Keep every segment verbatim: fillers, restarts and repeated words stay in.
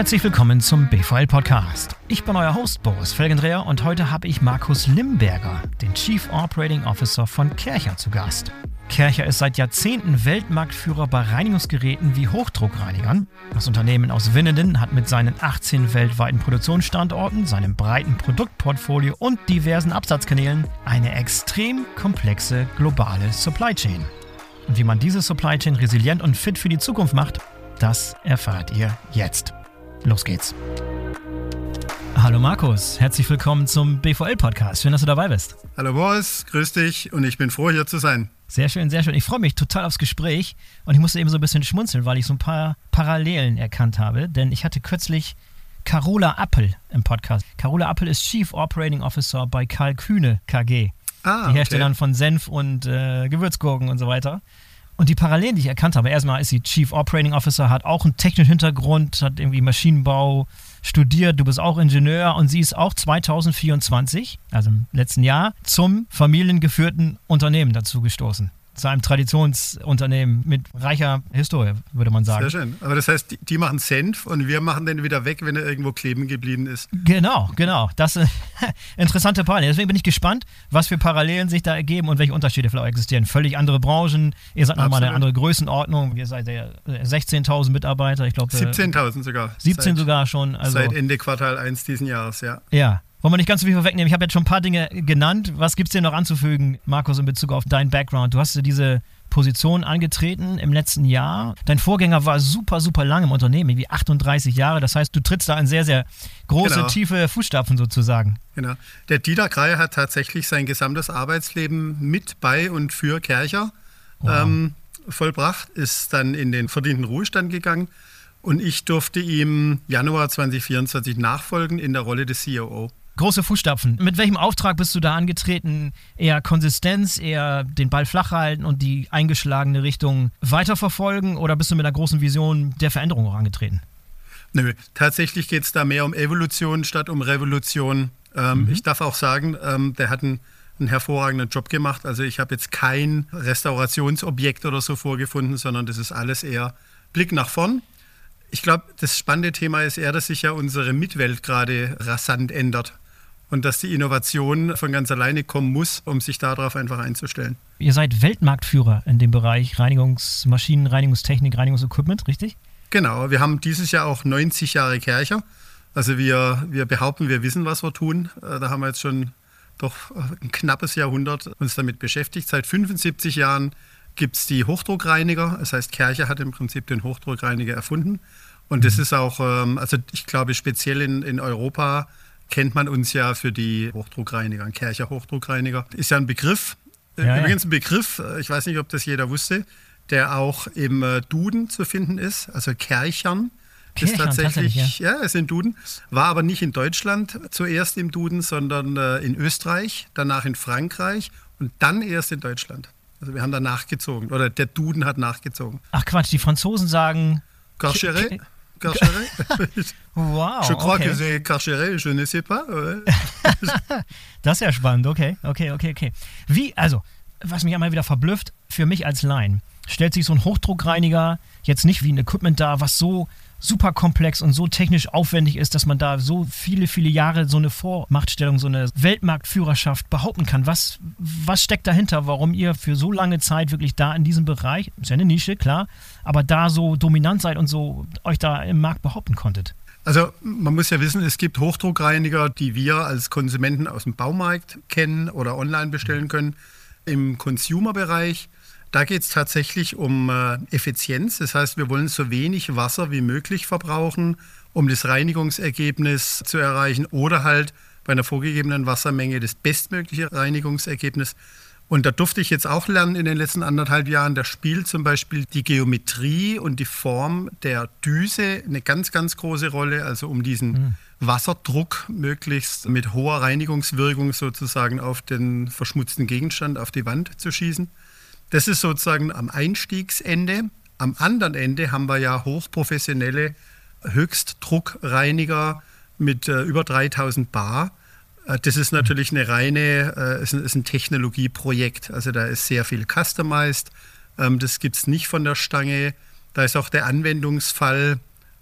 Herzlich willkommen zum B V L-Podcast. Ich bin euer Host Boris Felgendreher und heute habe ich Markus Limberger, den Chief Operating Officer von Kärcher, zu Gast. Kärcher ist seit Jahrzehnten Weltmarktführer bei Reinigungsgeräten wie Hochdruckreinigern. Das Unternehmen aus Winnenden hat mit seinen achtzehn weltweiten Produktionsstandorten, seinem breiten Produktportfolio und diversen Absatzkanälen eine extrem komplexe globale Supply Chain. Und wie man diese Supply Chain resilient und fit für die Zukunft macht, das erfahrt ihr jetzt. Los geht's. Hallo Markus, herzlich willkommen zum B V L-Podcast. Schön, dass du dabei bist. Hallo Boris, grüß dich und ich bin froh, hier zu sein. Sehr schön, sehr schön. Ich freue mich total aufs Gespräch und ich musste eben so ein bisschen schmunzeln, weil ich so ein paar Parallelen erkannt habe, denn ich hatte kürzlich Carola Appel im Podcast. Carola Appel ist Chief Operating Officer bei Karl Kühne K G, ah, die Herstellern okay. von Senf und äh, Gewürzgurken und so weiter. Und die Parallelen, die ich erkannt habe, erstmal ist sie Chief Operating Officer, hat auch einen technischen Hintergrund, hat irgendwie Maschinenbau studiert, du bist auch Ingenieur und sie ist auch zwanzig vierundzwanzig, also im letzten Jahr, zum familiengeführten Unternehmen dazu gestoßen. Zu einem Traditionsunternehmen mit reicher Historie, würde man sagen. Sehr schön. Aber das heißt, die, die machen Senf und wir machen den wieder weg, wenn er irgendwo kleben geblieben ist. Genau, genau. Das ist interessante Parallelen. Deswegen bin ich gespannt, was für Parallelen sich da ergeben und welche Unterschiede vielleicht existieren. Völlig andere Branchen. Ihr seid nochmal eine andere Größenordnung. Ihr seid ja sechzehntausend Mitarbeiter. Ich glaube siebzehntausend sogar. siebzehn seit, sogar schon. Also, seit Ende Quartal eins diesen Jahres, ja. Ja. Wollen wir nicht ganz so viel vorwegnehmen. Ich habe jetzt schon ein paar Dinge genannt. Was gibt es dir noch anzufügen, Markus, in Bezug auf deinen Background? Du hast diese Position angetreten im letzten Jahr. Dein Vorgänger war super, super lang im Unternehmen, irgendwie achtunddreißig Jahre. Das heißt, du trittst da in sehr, sehr große, genau. tiefe Fußstapfen sozusagen. Genau. Der Dieter Kreier hat tatsächlich sein gesamtes Arbeitsleben mit, bei und für Kärcher wow. ähm, vollbracht, ist dann in den verdienten Ruhestand gegangen. Und ich durfte ihm Januar zwanzig vierundzwanzig nachfolgen in der Rolle des C O O. Große Fußstapfen. Mit welchem Auftrag bist du da angetreten? Eher Konsistenz, eher den Ball flach halten und die eingeschlagene Richtung weiterverfolgen? Oder bist du mit einer großen Vision der Veränderung auch angetreten? Nö, tatsächlich geht es da mehr um Evolution statt um Revolution. Ähm, mhm. Ich darf auch sagen, ähm, der hat einen, einen hervorragenden Job gemacht. Also ich habe jetzt kein Restaurationsobjekt oder so vorgefunden, sondern das ist alles eher Blick nach vorn. Ich glaube, das spannende Thema ist eher, dass sich ja unsere Mitwelt gerade rasant ändert. Und dass die Innovation von ganz alleine kommen muss, um sich darauf einfach einzustellen. Ihr seid Weltmarktführer in dem Bereich Reinigungsmaschinen, Reinigungstechnik, Reinigungsequipment, richtig? Genau, wir haben dieses Jahr auch neunzig Jahre Kärcher. Also wir, wir behaupten, wir wissen, was wir tun. Da haben wir jetzt schon doch ein knappes Jahrhundert uns damit beschäftigt. Seit fünfundsiebzig Jahren gibt es die Hochdruckreiniger. Das heißt, Kärcher hat im Prinzip den Hochdruckreiniger erfunden. Und das ist auch, also ich glaube, speziell in, in Europa kennt man uns ja für die Hochdruckreiniger. Ein Kärcher Hochdruckreiniger ist ja ein Begriff, ja, übrigens ja. ein Begriff, ich weiß nicht, ob das jeder wusste, der auch im Duden zu finden ist, also Kärchern. Kärchern ist tatsächlich, tatsächlich ja. ja, ist in Duden, war aber nicht in Deutschland zuerst im Duden, sondern in Österreich, danach in Frankreich und dann erst in Deutschland. Also wir haben da nachgezogen, oder der Duden hat nachgezogen. Ach Quatsch, die Franzosen sagen... Carcheret? Carcheret? Wow, Je crois okay. que c'est Carcheret, je ne sais pas. Das ist ja spannend, okay, okay, okay, okay. Wie, also, was mich einmal wieder verblüfft, für mich als Laien, stellt sich so ein Hochdruckreiniger jetzt nicht wie ein Equipment dar, was so super komplex und so technisch aufwendig ist, dass man da so viele, viele Jahre so eine Vormachtstellung, so eine Weltmarktführerschaft behaupten kann. Was, was steckt dahinter, warum ihr für so lange Zeit wirklich da in diesem Bereich, ist ja eine Nische, klar, aber da so dominant seid und so euch da im Markt behaupten konntet? Also man muss ja wissen, es gibt Hochdruckreiniger, die wir als Konsumenten aus dem Baumarkt kennen oder online bestellen können. Im Consumer-Bereich, da geht es tatsächlich um äh, Effizienz. Das heißt, wir wollen so wenig Wasser wie möglich verbrauchen, um das Reinigungsergebnis zu erreichen oder halt bei einer vorgegebenen Wassermenge das bestmögliche Reinigungsergebnis. Und da durfte ich jetzt auch lernen in den letzten anderthalb Jahren, da spielt zum Beispiel die Geometrie und die Form der Düse eine ganz, ganz große Rolle, also um diesen mhm. Wasserdruck möglichst mit hoher Reinigungswirkung sozusagen auf den verschmutzten Gegenstand, auf die Wand zu schießen. Das ist sozusagen am Einstiegsende. Am anderen Ende haben wir ja hochprofessionelle Höchstdruckreiniger mit äh, über dreitausend Bar. Äh, das ist natürlich eine reine, äh, ist, ein, ist ein Technologieprojekt. Also da ist sehr viel customized. Ähm, das gibt es nicht von der Stange. Da ist auch der Anwendungsfall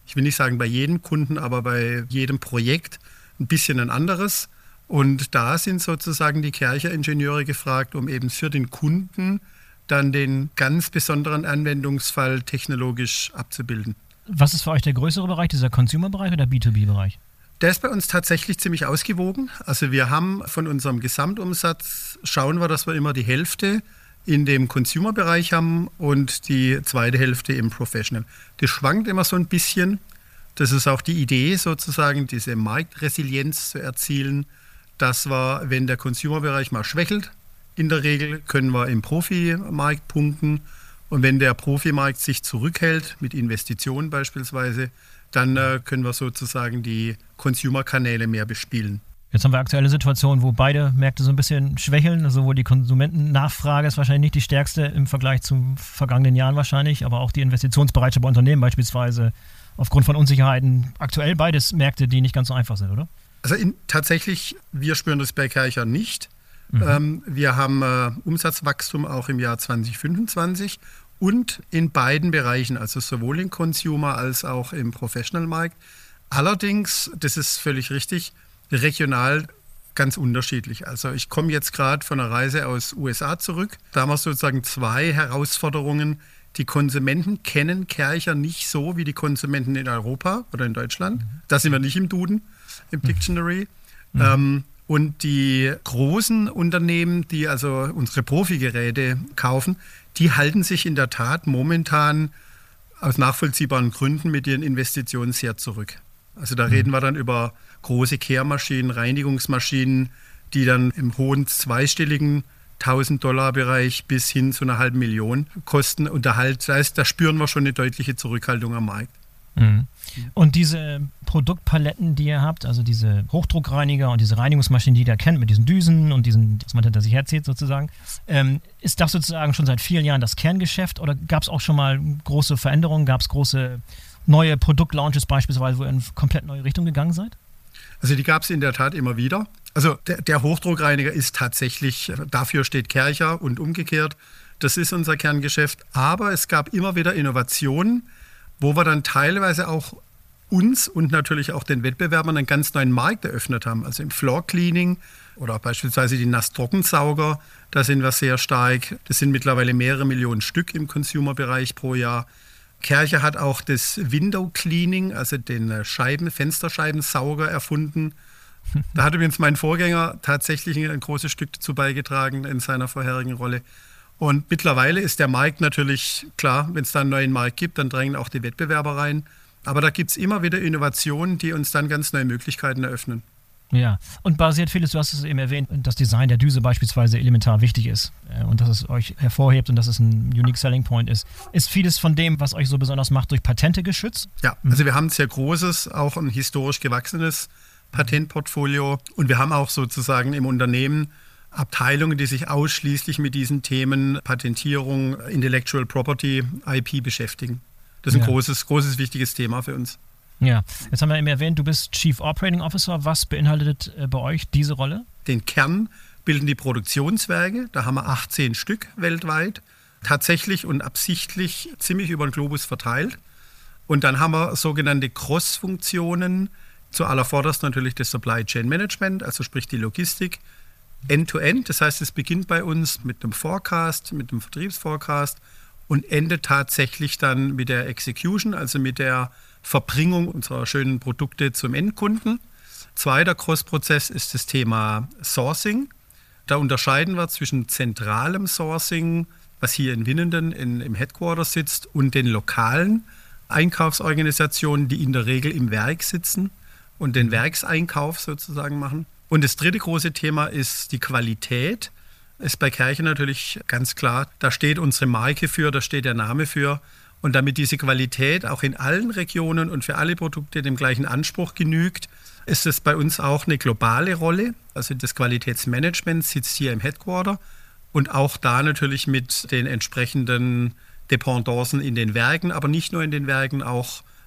ich will nicht sagen bei jedem Kunden, aber bei jedem Projekt ein bisschen ein anderes. Und da sind sozusagen die Kärcher-Ingenieure gefragt, um eben für den Kunden dann den ganz besonderen Anwendungsfall technologisch abzubilden. Was ist für euch der größere Bereich, dieser Consumer-Bereich oder B zwei B-Bereich? Der ist bei uns tatsächlich ziemlich ausgewogen. Also wir haben von unserem Gesamtumsatz, schauen wir, dass wir immer die Hälfte in dem Consumer-Bereich haben und die zweite Hälfte im Professional. Das schwankt immer so ein bisschen. Das ist auch die Idee sozusagen, diese Marktresilienz zu erzielen, dass wir, wenn der Consumer-Bereich mal schwächelt, in der Regel können wir im Profimarkt punkten. Und wenn der Profimarkt sich zurückhält, mit Investitionen beispielsweise, dann äh, können wir sozusagen die Consumer-Kanäle mehr bespielen. Jetzt haben wir aktuelle Situation, wo beide Märkte so ein bisschen schwächeln, also wo die Konsumentennachfrage ist wahrscheinlich nicht die stärkste im Vergleich zu vergangenen Jahren wahrscheinlich, aber auch die Investitionsbereitschaft bei Unternehmen beispielsweise aufgrund von Unsicherheiten. Aktuell beides Märkte, die nicht ganz so einfach sind, oder? Also in, tatsächlich, wir spüren das bei Kärcher nicht. Mhm. Ähm, wir haben äh, Umsatzwachstum auch im Jahr zwanzig fünfundzwanzig und in beiden Bereichen, also sowohl im Consumer als auch im Professional-Markt. Allerdings, das ist völlig richtig, regional ganz unterschiedlich. Also ich komme jetzt gerade von einer Reise aus U S A zurück. Da haben wir sozusagen zwei Herausforderungen. Die Konsumenten kennen Kärcher nicht so wie die Konsumenten in Europa oder in Deutschland. Mhm. Da sind wir nicht im Duden, im Dictionary. Mhm. Ähm, und die großen Unternehmen, die also unsere Profigeräte kaufen, die halten sich in der Tat momentan aus nachvollziehbaren Gründen mit ihren Investitionen sehr zurück. Also da mhm. reden wir dann über große Kehrmaschinen, Reinigungsmaschinen, die dann im hohen zweistelligen tausend-Dollar-Bereich bis hin zu einer halben Million kosten. Und da, halt, das heißt, da spüren wir schon eine deutliche Zurückhaltung am Markt. Mhm. Und diese Produktpaletten, die ihr habt, also diese Hochdruckreiniger und diese Reinigungsmaschinen, die ihr kennt, mit diesen Düsen und diesen, dass man hinter sich herzieht sozusagen, ähm, ist das sozusagen schon seit vielen Jahren das Kerngeschäft oder gab es auch schon mal große Veränderungen, gab es große neue Produktlaunches beispielsweise, wo ihr in komplett neue Richtung gegangen seid? Also die gab es in der Tat immer wieder. Also der, der Hochdruckreiniger ist tatsächlich, dafür steht Kärcher und umgekehrt. Das ist unser Kerngeschäft. Aber es gab immer wieder Innovationen, wo wir dann teilweise auch uns und natürlich auch den Wettbewerbern einen ganz neuen Markt eröffnet haben. Also im Floor Cleaning oder beispielsweise die Nass-Trockensauger, da sind wir sehr stark. Das sind mittlerweile mehrere Millionen Stück im Consumer-Bereich pro Jahr. Kärcher hat auch das Window Cleaning, also den Scheiben, Fensterscheibensauger erfunden. Da hat übrigens mein Vorgänger tatsächlich ein großes Stück dazu beigetragen in seiner vorherigen Rolle. Und mittlerweile ist der Markt natürlich, klar, wenn es da einen neuen Markt gibt, dann drängen auch die Wettbewerber rein. Aber da gibt es immer wieder Innovationen, die uns dann ganz neue Möglichkeiten eröffnen. Ja, und basiert vieles, du hast es eben erwähnt, das Design der Düse beispielsweise elementar wichtig ist und dass es euch hervorhebt und dass es ein Unique Selling Point ist. Ist vieles von dem, was euch so besonders macht, durch Patente geschützt? Ja, also wir haben ein sehr großes, auch ein historisch gewachsenes Patentportfolio und wir haben auch sozusagen im Unternehmen Abteilungen, die sich ausschließlich mit diesen Themen Patentierung, Intellectual Property, I P beschäftigen. Das ist ein ja. großes, großes, wichtiges Thema für uns. Ja, jetzt haben wir eben erwähnt, du bist Chief Operating Officer. Was beinhaltet äh, bei euch diese Rolle? Den Kern bilden die Produktionswerke. Da haben wir achtzehn Stück weltweit. Tatsächlich und absichtlich ziemlich über den Globus verteilt. Und dann haben wir sogenannte Cross-Funktionen. Zuallervorderst natürlich das Supply Chain Management, also sprich die Logistik. End-to-end, das heißt, es beginnt bei uns mit einem Forecast, mit einem Vertriebsforecast und endet tatsächlich dann mit der Execution, also mit der Verbringung unserer schönen Produkte zum Endkunden. Zweiter Cross-Prozess ist das Thema Sourcing. Da unterscheiden wir zwischen zentralem Sourcing, was hier in Winnenden in, im Headquarter sitzt, und den lokalen Einkaufsorganisationen, die in der Regel im Werk sitzen und den Werkseinkauf sozusagen machen. Und das dritte große Thema ist die Qualität. Ist bei Kärcher natürlich ganz klar, da steht unsere Marke für, da steht der Name für. Und damit diese Qualität auch in allen Regionen und für alle Produkte dem gleichen Anspruch genügt, ist es bei uns auch eine globale Rolle. Also das Qualitätsmanagement sitzt hier im Headquarter und auch da natürlich mit den entsprechenden Dependancen in den Werken, aber nicht nur in den Werken, auch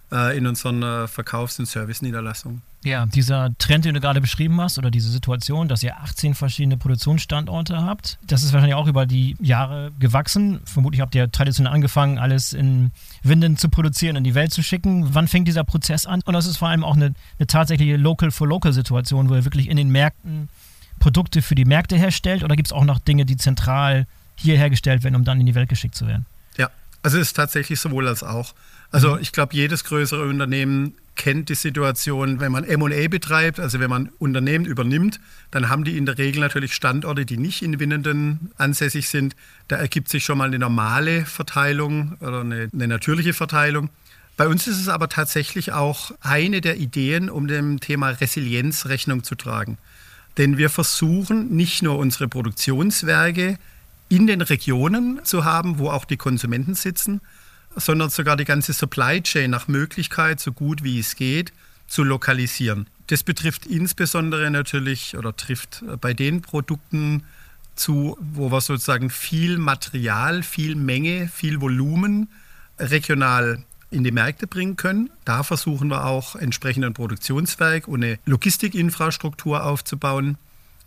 äh, in unseren äh, Verkaufs- und Service-Niederlassungen. Ja, dieser Trend, den du gerade beschrieben hast, oder diese Situation, dass ihr achtzehn verschiedene Produktionsstandorte habt, das ist wahrscheinlich auch über die Jahre gewachsen. Vermutlich habt ihr traditionell angefangen, alles in Winden zu produzieren, in die Welt zu schicken. Wann fängt dieser Prozess an? Und das ist vor allem auch eine, eine tatsächliche Local-for-Local-Situation, wo ihr wirklich in den Märkten Produkte für die Märkte herstellt? Oder gibt es auch noch Dinge, die zentral hier hergestellt werden, um dann in die Welt geschickt zu werden? Ja, also es ist tatsächlich sowohl als auch. Also ich glaube, jedes größere Unternehmen kennt die Situation, wenn man M und A betreibt, also wenn man Unternehmen übernimmt, dann haben die in der Regel natürlich Standorte, die nicht in Winnenden ansässig sind. Da ergibt sich schon mal eine normale Verteilung oder eine, eine natürliche Verteilung. Bei uns ist es aber tatsächlich auch eine der Ideen, um dem Thema Resilienz Rechnung zu tragen. Denn wir versuchen nicht nur unsere Produktionswerke in den Regionen zu haben, wo auch die Konsumenten sitzen, sondern sogar die ganze Supply Chain nach Möglichkeit, so gut wie es geht, zu lokalisieren. Das betrifft insbesondere natürlich oder trifft bei den Produkten zu, wo wir sozusagen viel Material, viel Menge, viel Volumen regional in die Märkte bringen können. Da versuchen wir auch entsprechend ein Produktionswerk und eine Logistikinfrastruktur aufzubauen.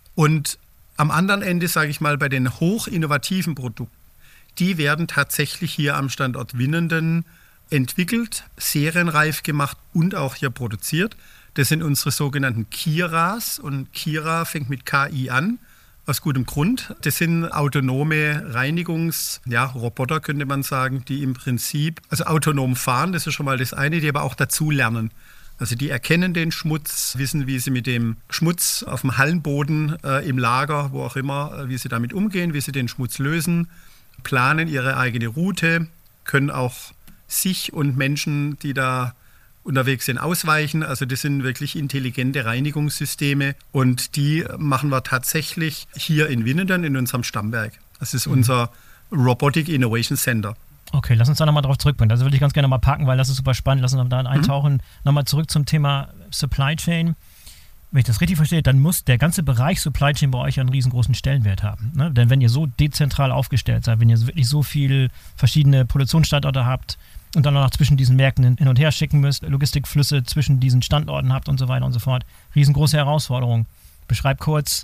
Und am anderen Ende, sage ich mal, bei den hochinnovativen Produkten, die werden tatsächlich hier am Standort Winnenden entwickelt, serienreif gemacht und auch hier produziert. Das sind unsere sogenannten Kiras und Kira fängt mit K I an, aus gutem Grund. Das sind autonome Reinigungsroboter, ja, könnte man sagen, die im Prinzip, also autonom fahren, das ist schon mal das eine, die aber auch dazu lernen. Also die erkennen den Schmutz, wissen, wie sie mit dem Schmutz auf dem Hallenboden, äh, im Lager, wo auch immer, äh, wie sie damit umgehen, wie sie den Schmutz lösen, planen ihre eigene Route, können auch sich und Menschen, die da unterwegs sind, ausweichen. Also das sind wirklich intelligente Reinigungssysteme und die machen wir tatsächlich hier in Winnenden in unserem Stammwerk. Das ist unser Robotic Innovation Center. Okay, lass uns da nochmal drauf zurückbringen. Das würde ich ganz gerne mal parken, weil das ist super spannend. Lass uns da eintauchen. Mhm. Nochmal zurück zum Thema Supply Chain. Wenn ich das richtig verstehe, dann muss der ganze Bereich Supply Chain bei euch einen riesengroßen Stellenwert haben. Ne? Denn wenn ihr so dezentral aufgestellt seid, wenn ihr wirklich so viele verschiedene Produktionsstandorte habt und dann noch zwischen diesen Märkten hin und her schicken müsst, Logistikflüsse zwischen diesen Standorten habt und so weiter und so fort, riesengroße Herausforderung. Beschreib kurz,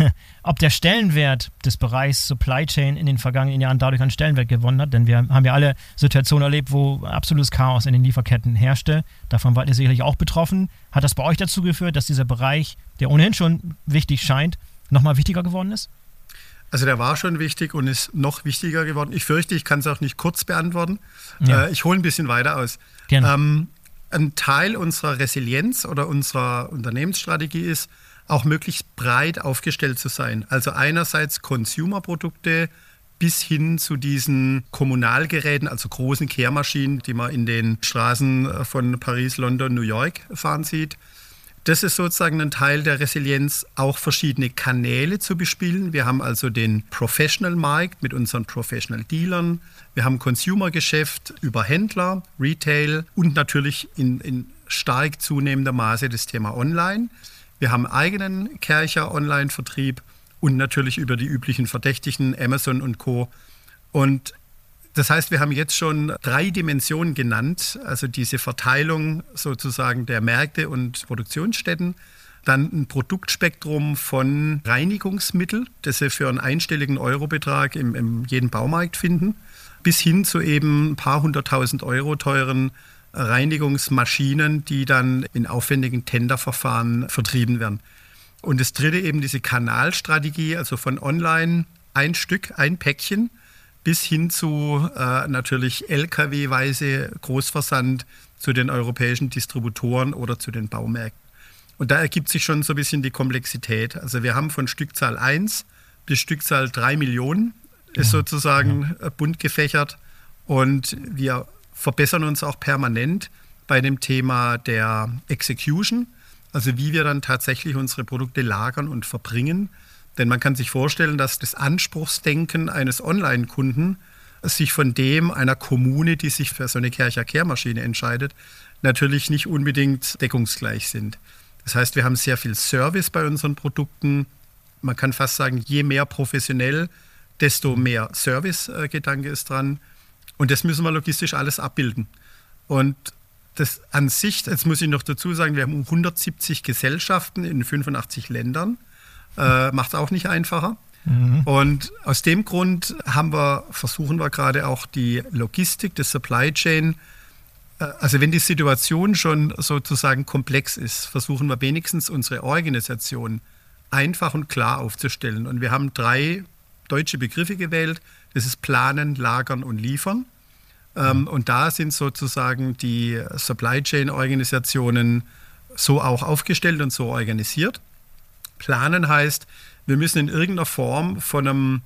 ob der Stellenwert des Bereichs Supply Chain in den vergangenen Jahren dadurch einen Stellenwert gewonnen hat, denn wir haben ja alle Situationen erlebt, wo absolutes Chaos in den Lieferketten herrschte. Davon wart ihr sicherlich auch betroffen. Hat das bei euch dazu geführt, dass dieser Bereich, der ohnehin schon wichtig scheint, nochmal wichtiger geworden ist? Also der war schon wichtig und ist noch wichtiger geworden. Ich fürchte, ich kann es auch nicht kurz beantworten. Ja. Äh, ich hole ein bisschen weiter aus. Gerne. Ähm, ein Teil unserer Resilienz oder unserer Unternehmensstrategie ist, auch möglichst breit aufgestellt zu sein. Also einerseits Consumer-Produkte bis hin zu diesen Kommunalgeräten, also großen Kehrmaschinen, die man in den Straßen von Paris, London, New York fahren sieht. Das ist sozusagen ein Teil der Resilienz, auch verschiedene Kanäle zu bespielen. Wir haben also den Professional-Markt mit unseren Professional-Dealern. Wir haben Consumer-Geschäft über Händler, Retail und natürlich in, in stark zunehmendem Maße das Thema Online. Wir haben eigenen Kärcher Online-Vertrieb und natürlich über die üblichen Verdächtigen, Amazon und Co. Und das heißt, wir haben jetzt schon drei Dimensionen genannt, also diese Verteilung sozusagen der Märkte und Produktionsstätten. Dann ein Produktspektrum von Reinigungsmitteln, das Sie für einen einstelligen Eurobetrag im, im jeden Baumarkt finden, bis hin zu eben ein paar hunderttausend Euro teuren Reinigungsmaschinen, die dann in aufwendigen Tenderverfahren vertrieben werden. Und das dritte eben diese Kanalstrategie, also von online ein Stück, ein Päckchen, bis hin zu äh, natürlich L K W-weise Großversand zu den europäischen Distributoren oder zu den Baumärkten. Und da ergibt sich schon so ein bisschen die Komplexität. Also wir haben von Stückzahl eins bis Stückzahl drei Millionen, ist sozusagen ja. bunt gefächert und wir verbessern uns auch permanent bei dem Thema der Execution, also wie wir dann tatsächlich unsere Produkte lagern und verbringen. Denn man kann sich vorstellen, dass das Anspruchsdenken eines Online-Kunden sich von dem einer Kommune, die sich für so eine Kärcher Kehrmaschine entscheidet, natürlich nicht unbedingt deckungsgleich sind. Das heißt, wir haben sehr viel Service bei unseren Produkten. Man kann fast sagen, je mehr professionell, desto mehr Service-Gedanke ist dran. Und das müssen wir logistisch alles abbilden. Und das an sich, jetzt muss ich noch dazu sagen, wir haben hundertsiebzig Gesellschaften in fünfundachtzig Ländern. Äh, macht es auch nicht einfacher. Mhm. Und aus dem Grund haben wir, versuchen wir gerade auch die Logistik, das Supply Chain, äh, also wenn die Situation schon sozusagen komplex ist, versuchen wir wenigstens unsere Organisation einfach und klar aufzustellen. Und wir haben drei deutsche Begriffe gewählt. Das ist Planen, Lagern und Liefern. Ähm, und da sind sozusagen die Supply Chain Organisationen so auch aufgestellt und so organisiert. Planen heißt, wir müssen in irgendeiner Form von einem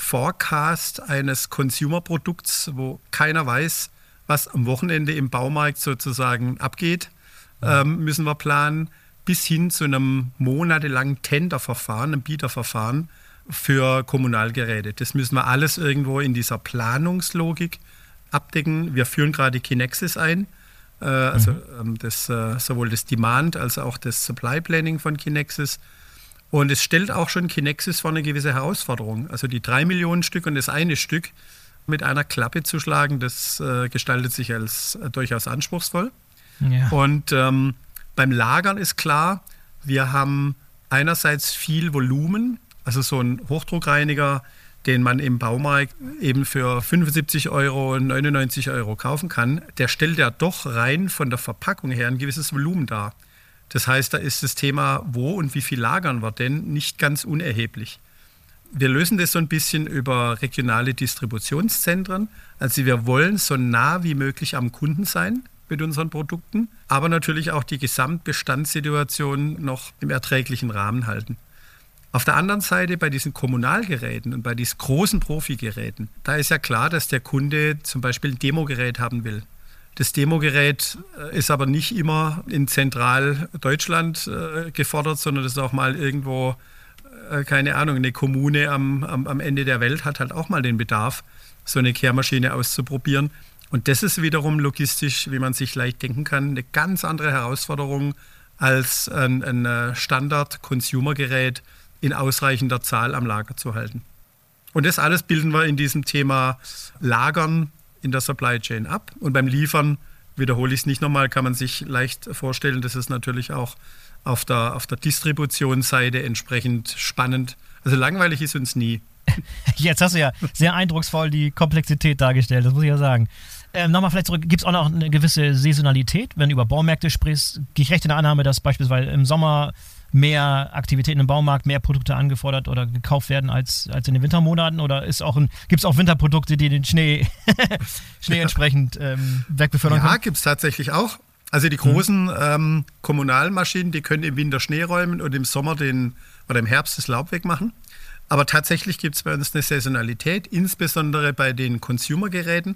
Forecast eines Consumer-Produkts, wo keiner weiß, was am Wochenende im Baumarkt sozusagen abgeht, ähm, müssen wir planen, bis hin zu einem monatelangen Tenderverfahren, einem Bieterverfahren für Kommunalgeräte. Das müssen wir alles irgendwo in dieser Planungslogik abdecken. Wir führen gerade Kinexis ein, äh, also ähm, das, äh, sowohl das Demand als auch das Supply Planning von Kinexis. Und es stellt auch schon Kinexis vor eine gewisse Herausforderung. Also die drei Millionen Stück und das eine Stück mit einer Klappe zu schlagen, das äh, gestaltet sich als äh, durchaus anspruchsvoll. Ja. Und ähm, beim Lagern ist klar, wir haben einerseits viel Volumen, also so ein Hochdruckreiniger, den man im Baumarkt eben für fünfundsiebzig Euro, neunundneunzig Euro kaufen kann, der stellt ja doch rein von der Verpackung her ein gewisses Volumen dar. Das heißt, da ist das Thema, wo und wie viel lagern wir denn, nicht ganz unerheblich. Wir lösen das so ein bisschen über regionale Distributionszentren. Also wir wollen so nah wie möglich am Kunden sein mit unseren Produkten, aber natürlich auch die Gesamtbestandssituation noch im erträglichen Rahmen halten. Auf der anderen Seite bei diesen Kommunalgeräten und bei diesen großen Profigeräten, da ist ja klar, dass der Kunde zum Beispiel ein Demogerät haben will. Das Demogerät ist aber nicht immer in Zentraldeutschland äh, gefordert, sondern das ist auch mal irgendwo, äh, keine Ahnung, eine Kommune am, am, am Ende der Welt hat halt auch mal den Bedarf, so eine Kehrmaschine auszuprobieren. Und das ist wiederum logistisch, wie man sich leicht denken kann, eine ganz andere Herausforderung als ein, ein Standard-Consumer-Gerät in ausreichender Zahl am Lager zu halten. Und das alles bilden wir in diesem Thema Lagern in der Supply Chain ab. Und beim Liefern, wiederhole ich es nicht nochmal, kann man sich leicht vorstellen, das ist natürlich auch auf der, auf der Distributionsseite entsprechend spannend. Also langweilig ist uns nie. Jetzt hast du ja sehr eindrucksvoll die Komplexität dargestellt, das muss ich ja sagen. Ähm, nochmal vielleicht zurück, gibt es auch noch eine gewisse Saisonalität, wenn du über Baumärkte sprichst? Gehe ich recht in der Annahme, dass beispielsweise im Sommer mehr Aktivitäten im Baumarkt, mehr Produkte angefordert oder gekauft werden als, als in den Wintermonaten? Oder gibt es auch Winterprodukte, die den Schnee, Schnee ja. entsprechend ähm, wegbefördern können? Ja, gibt es tatsächlich auch. Also die großen mhm. ähm, Kommunalmaschinen, die können im Winter Schnee räumen und im Sommer den, oder im Herbst das Laub wegmachen. Aber tatsächlich gibt es bei uns eine Saisonalität, insbesondere bei den Consumer-Geräten.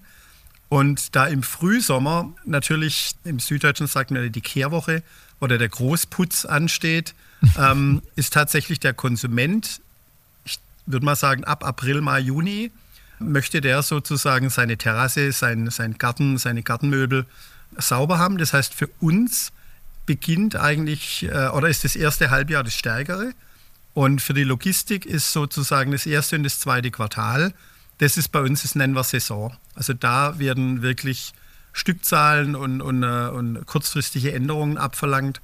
Und da im Frühsommer natürlich, im Süddeutschen sagt man die Kehrwoche oder der Großputz ansteht, ähm, ist tatsächlich der Konsument, ich würde mal sagen ab April, Mai, Juni, möchte der sozusagen seine Terrasse, sein, sein Garten, seine Gartenmöbel sauber haben. Das heißt, für uns beginnt eigentlich, äh, oder ist das erste Halbjahr das Stärkere. Und für die Logistik ist sozusagen das erste und das zweite Quartal, das ist bei uns, das nennen wir Saison. Also da werden wirklich Stückzahlen und, und, und kurzfristige Änderungen abverlangt.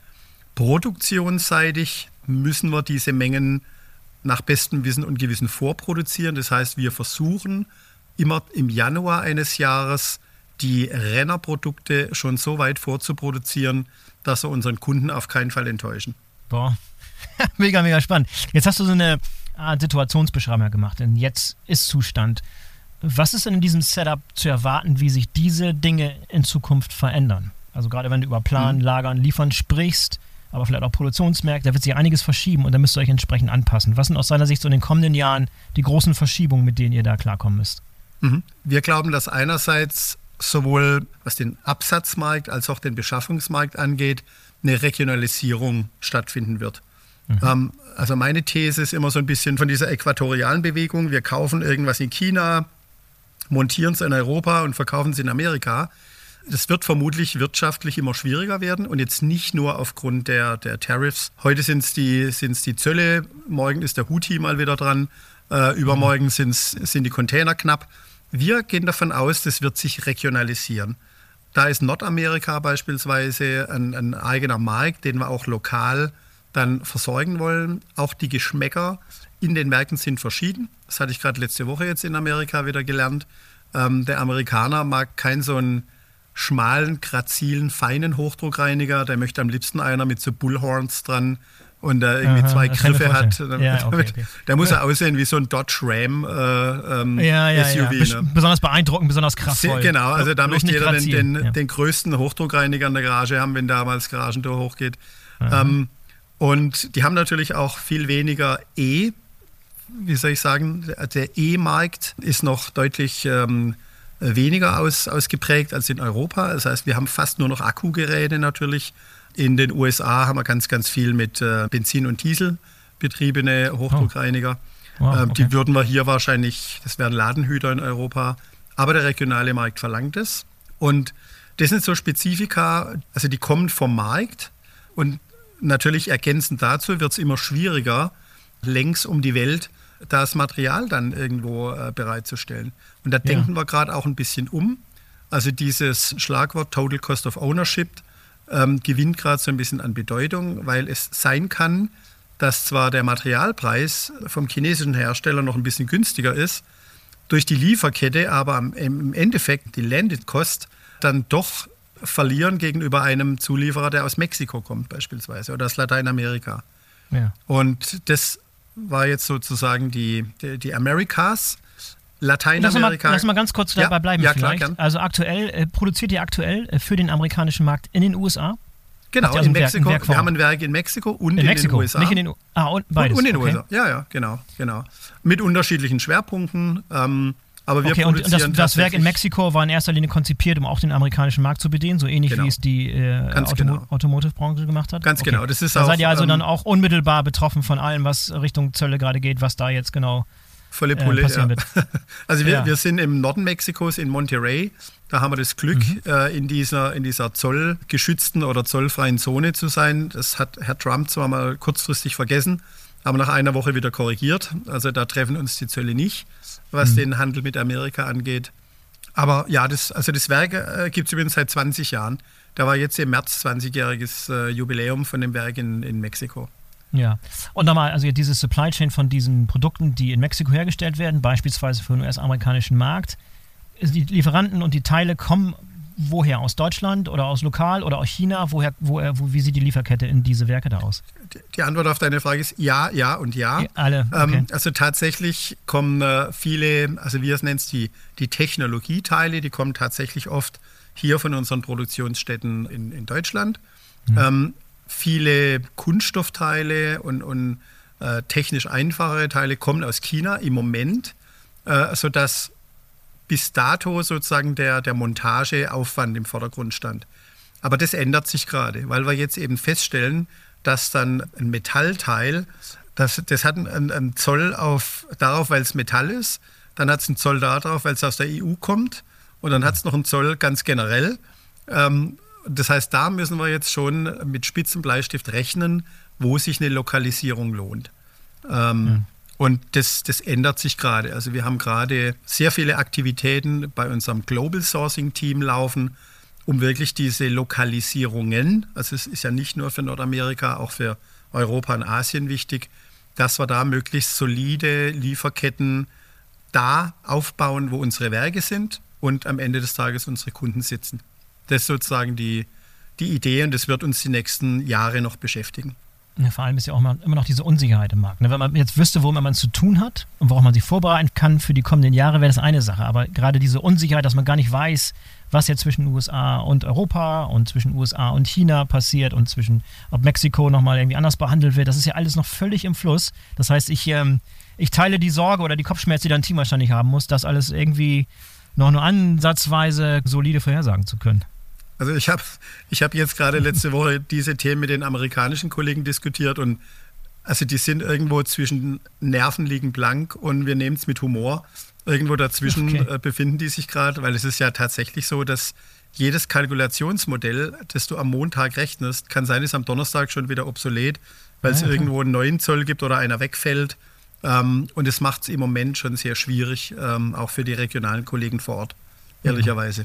Produktionsseitig müssen wir diese Mengen nach bestem Wissen und Gewissen vorproduzieren. Das heißt, wir versuchen immer im Januar eines Jahres die Rennerprodukte schon so weit vorzuproduzieren, dass wir unseren Kunden auf keinen Fall enttäuschen. Boah, mega, mega spannend. Jetzt hast du so eine Art Situationsbeschreibung gemacht, denn jetzt ist Zustand. Was ist denn in diesem Setup zu erwarten, wie sich diese Dinge in Zukunft verändern? Also gerade wenn du über Planen, mhm. Lagern, Liefern sprichst, aber vielleicht auch Produktionsmärkte, da wird sich einiges verschieben und da müsst ihr euch entsprechend anpassen. Was sind aus seiner Sicht so in den kommenden Jahren die großen Verschiebungen, mit denen ihr da klarkommen müsst? Mhm. Wir glauben, dass einerseits sowohl was den Absatzmarkt als auch den Beschaffungsmarkt angeht, eine Regionalisierung stattfinden wird. Mhm. Ähm, also meine These ist immer so ein bisschen von dieser äquatorialen Bewegung. Wir kaufen irgendwas in China, montieren es in Europa und verkaufen es in Amerika. Das wird vermutlich wirtschaftlich immer schwieriger werden und jetzt nicht nur aufgrund der, der Tariffs. Heute sind es die, sind's die Zölle, morgen ist der Houthi mal wieder dran, äh, übermorgen sind's, sind die Container knapp. Wir gehen davon aus, das wird sich regionalisieren. Da ist Nordamerika beispielsweise ein, ein eigener Markt, den wir auch lokal dann versorgen wollen. Auch die Geschmäcker in den Märkten sind verschieden. Das hatte ich gerade letzte Woche jetzt in Amerika wieder gelernt. Ähm, der Amerikaner mag keinen so einen schmalen, grazilen, feinen Hochdruckreiniger. Der möchte am liebsten einer mit so Bullhorns dran und der irgendwie Aha, zwei Griffe hat. Ja, okay, okay. Der muss ja aussehen wie so ein Dodge Ram äh, ähm, ja, ja, S U V. Ja. Ne? Besonders beeindruckend, besonders kraftvoll. Genau, also da möchte jeder den, den, ja. den größten Hochdruckreiniger in der Garage haben, wenn damals Garagentor hochgeht. Ähm, und die haben natürlich auch viel weniger E. Wie soll ich sagen, der E-Markt ist noch deutlich ähm, weniger aus, ausgeprägt als in Europa. Das heißt, wir haben fast nur noch Akkugeräte natürlich. In den U S A haben wir ganz, ganz viel mit äh, Benzin- und Diesel betriebene Hochdruckreiniger. Oh. Wow, okay. ähm, die würden wir hier wahrscheinlich, das wären Ladenhüter in Europa. Aber der regionale Markt verlangt es. Und das sind so Spezifika, also die kommen vom Markt. Und natürlich ergänzend dazu wird es immer schwieriger, längs um die Welt das Material dann irgendwo äh, bereitzustellen. Und da ja. denken wir gerade auch ein bisschen um. Also dieses Schlagwort Total Cost of Ownership ähm, gewinnt gerade so ein bisschen an Bedeutung, weil es sein kann, dass zwar der Materialpreis vom chinesischen Hersteller noch ein bisschen günstiger ist, durch die Lieferkette aber im Endeffekt die Landed Cost dann doch verlieren gegenüber einem Zulieferer, der aus Mexiko kommt beispielsweise oder aus Lateinamerika. Ja. Und das war jetzt sozusagen die, die, die Americas. Lateinamerika. Lass mal ganz kurz dabei ja, bleiben ja, vielleicht. Klar, also aktuell, äh, produziert ihr aktuell äh, für den amerikanischen Markt in den U S A? Genau, also in Mexiko. Werk, wir haben ein Werk in Mexiko und in, in Mexiko, den U S A. Nicht in den U S A. Ah, und beides. Und in den okay. U S A. Ja, ja, genau, genau. Mit unterschiedlichen Schwerpunkten. Ähm, aber wir okay, produzieren und das, das Werk in Mexiko war in erster Linie konzipiert, um auch den amerikanischen Markt zu bedienen, so ähnlich genau. wie es die äh, Automo- genau. Automotive-Branche gemacht hat? Ganz okay. genau. Das ist da auch, seid ihr also ähm, dann auch unmittelbar betroffen von allem, was Richtung Zölle gerade geht, was da jetzt genau volle Pulle, äh, passieren ja. wird. Also wir, ja. wir sind im Norden Mexikos, in Monterrey. Da haben wir das Glück, mhm. äh, in dieser, in dieser zollgeschützten oder zollfreien Zone zu sein. Das hat Herr Trump zwar mal kurzfristig vergessen, aber nach einer Woche wieder korrigiert. Also da treffen uns die Zölle nicht, was mhm. den Handel mit Amerika angeht. Aber ja, das, also das Werk äh, gibt es übrigens seit zwanzig Jahren. Da war jetzt im März zwanzigjähriges äh, Jubiläum von dem Werk in, in Mexiko. Ja, und nochmal, also diese Supply Chain von diesen Produkten, die in Mexiko hergestellt werden, beispielsweise für den U S-amerikanischen Markt, die Lieferanten und die Teile kommen woher? Aus Deutschland oder aus lokal oder aus China? Woher, wo, wo, wie sieht die Lieferkette in diese Werke da aus? Die Antwort auf deine Frage ist ja, ja und ja. Alle, okay. ähm, also tatsächlich kommen äh, viele, also wie es nennt, die, die Technologieteile, die kommen tatsächlich oft hier von unseren Produktionsstätten in, in Deutschland. Mhm. Ähm, viele Kunststoffteile und, und äh, technisch einfachere Teile kommen aus China im Moment, äh, sodass bis dato sozusagen der, der Montageaufwand im Vordergrund stand. Aber das ändert sich gerade, weil wir jetzt eben feststellen, dass dann ein Metallteil, das, das hat einen, einen Zoll auf, darauf, weil es Metall ist, dann hat es einen Zoll darauf, weil es aus der E U kommt und dann hat es noch einen Zoll ganz generell. Ähm, das heißt, da müssen wir jetzt schon mit spitzem Bleistift rechnen, wo sich eine Lokalisierung lohnt. Ähm, mhm. Und das, das ändert sich gerade. Also wir haben gerade sehr viele Aktivitäten bei unserem Global Sourcing Team laufen, um wirklich diese Lokalisierungen, also es ist ja nicht nur für Nordamerika, auch für Europa und Asien wichtig, dass wir da möglichst solide Lieferketten da aufbauen, wo unsere Werke sind und am Ende des Tages unsere Kunden sitzen. Das ist sozusagen die, die Idee und das wird uns die nächsten Jahre noch beschäftigen. Ja, vor allem ist ja auch immer, immer noch diese Unsicherheit im Markt. Ne? Wenn man jetzt wüsste, womit man es zu tun hat und worauf man sich vorbereiten kann für die kommenden Jahre, wäre das eine Sache. Aber gerade diese Unsicherheit, dass man gar nicht weiß, was jetzt zwischen U S A und Europa und zwischen U S A und China passiert und zwischen, ob Mexiko nochmal irgendwie anders behandelt wird, das ist ja alles noch völlig im Fluss. Das heißt, ich, ähm, ich teile die Sorge oder die Kopfschmerzen, die dein Team wahrscheinlich haben muss, das alles irgendwie noch nur ansatzweise solide vorhersagen zu können. Also ich habe ich hab jetzt gerade letzte Woche diese Themen mit den amerikanischen Kollegen diskutiert und also die sind irgendwo zwischen Nerven liegen blank und wir nehmen es mit Humor. Irgendwo dazwischen okay. äh, befinden die sich gerade, weil es ist ja tatsächlich so, dass jedes Kalkulationsmodell, das du am Montag rechnest, kann sein, ist am Donnerstag schon wieder obsolet, weil es ja, okay. irgendwo einen neuen Zoll gibt oder einer wegfällt. Ähm, und es macht es im Moment schon sehr schwierig, ähm, auch für die regionalen Kollegen vor Ort, ehrlicherweise.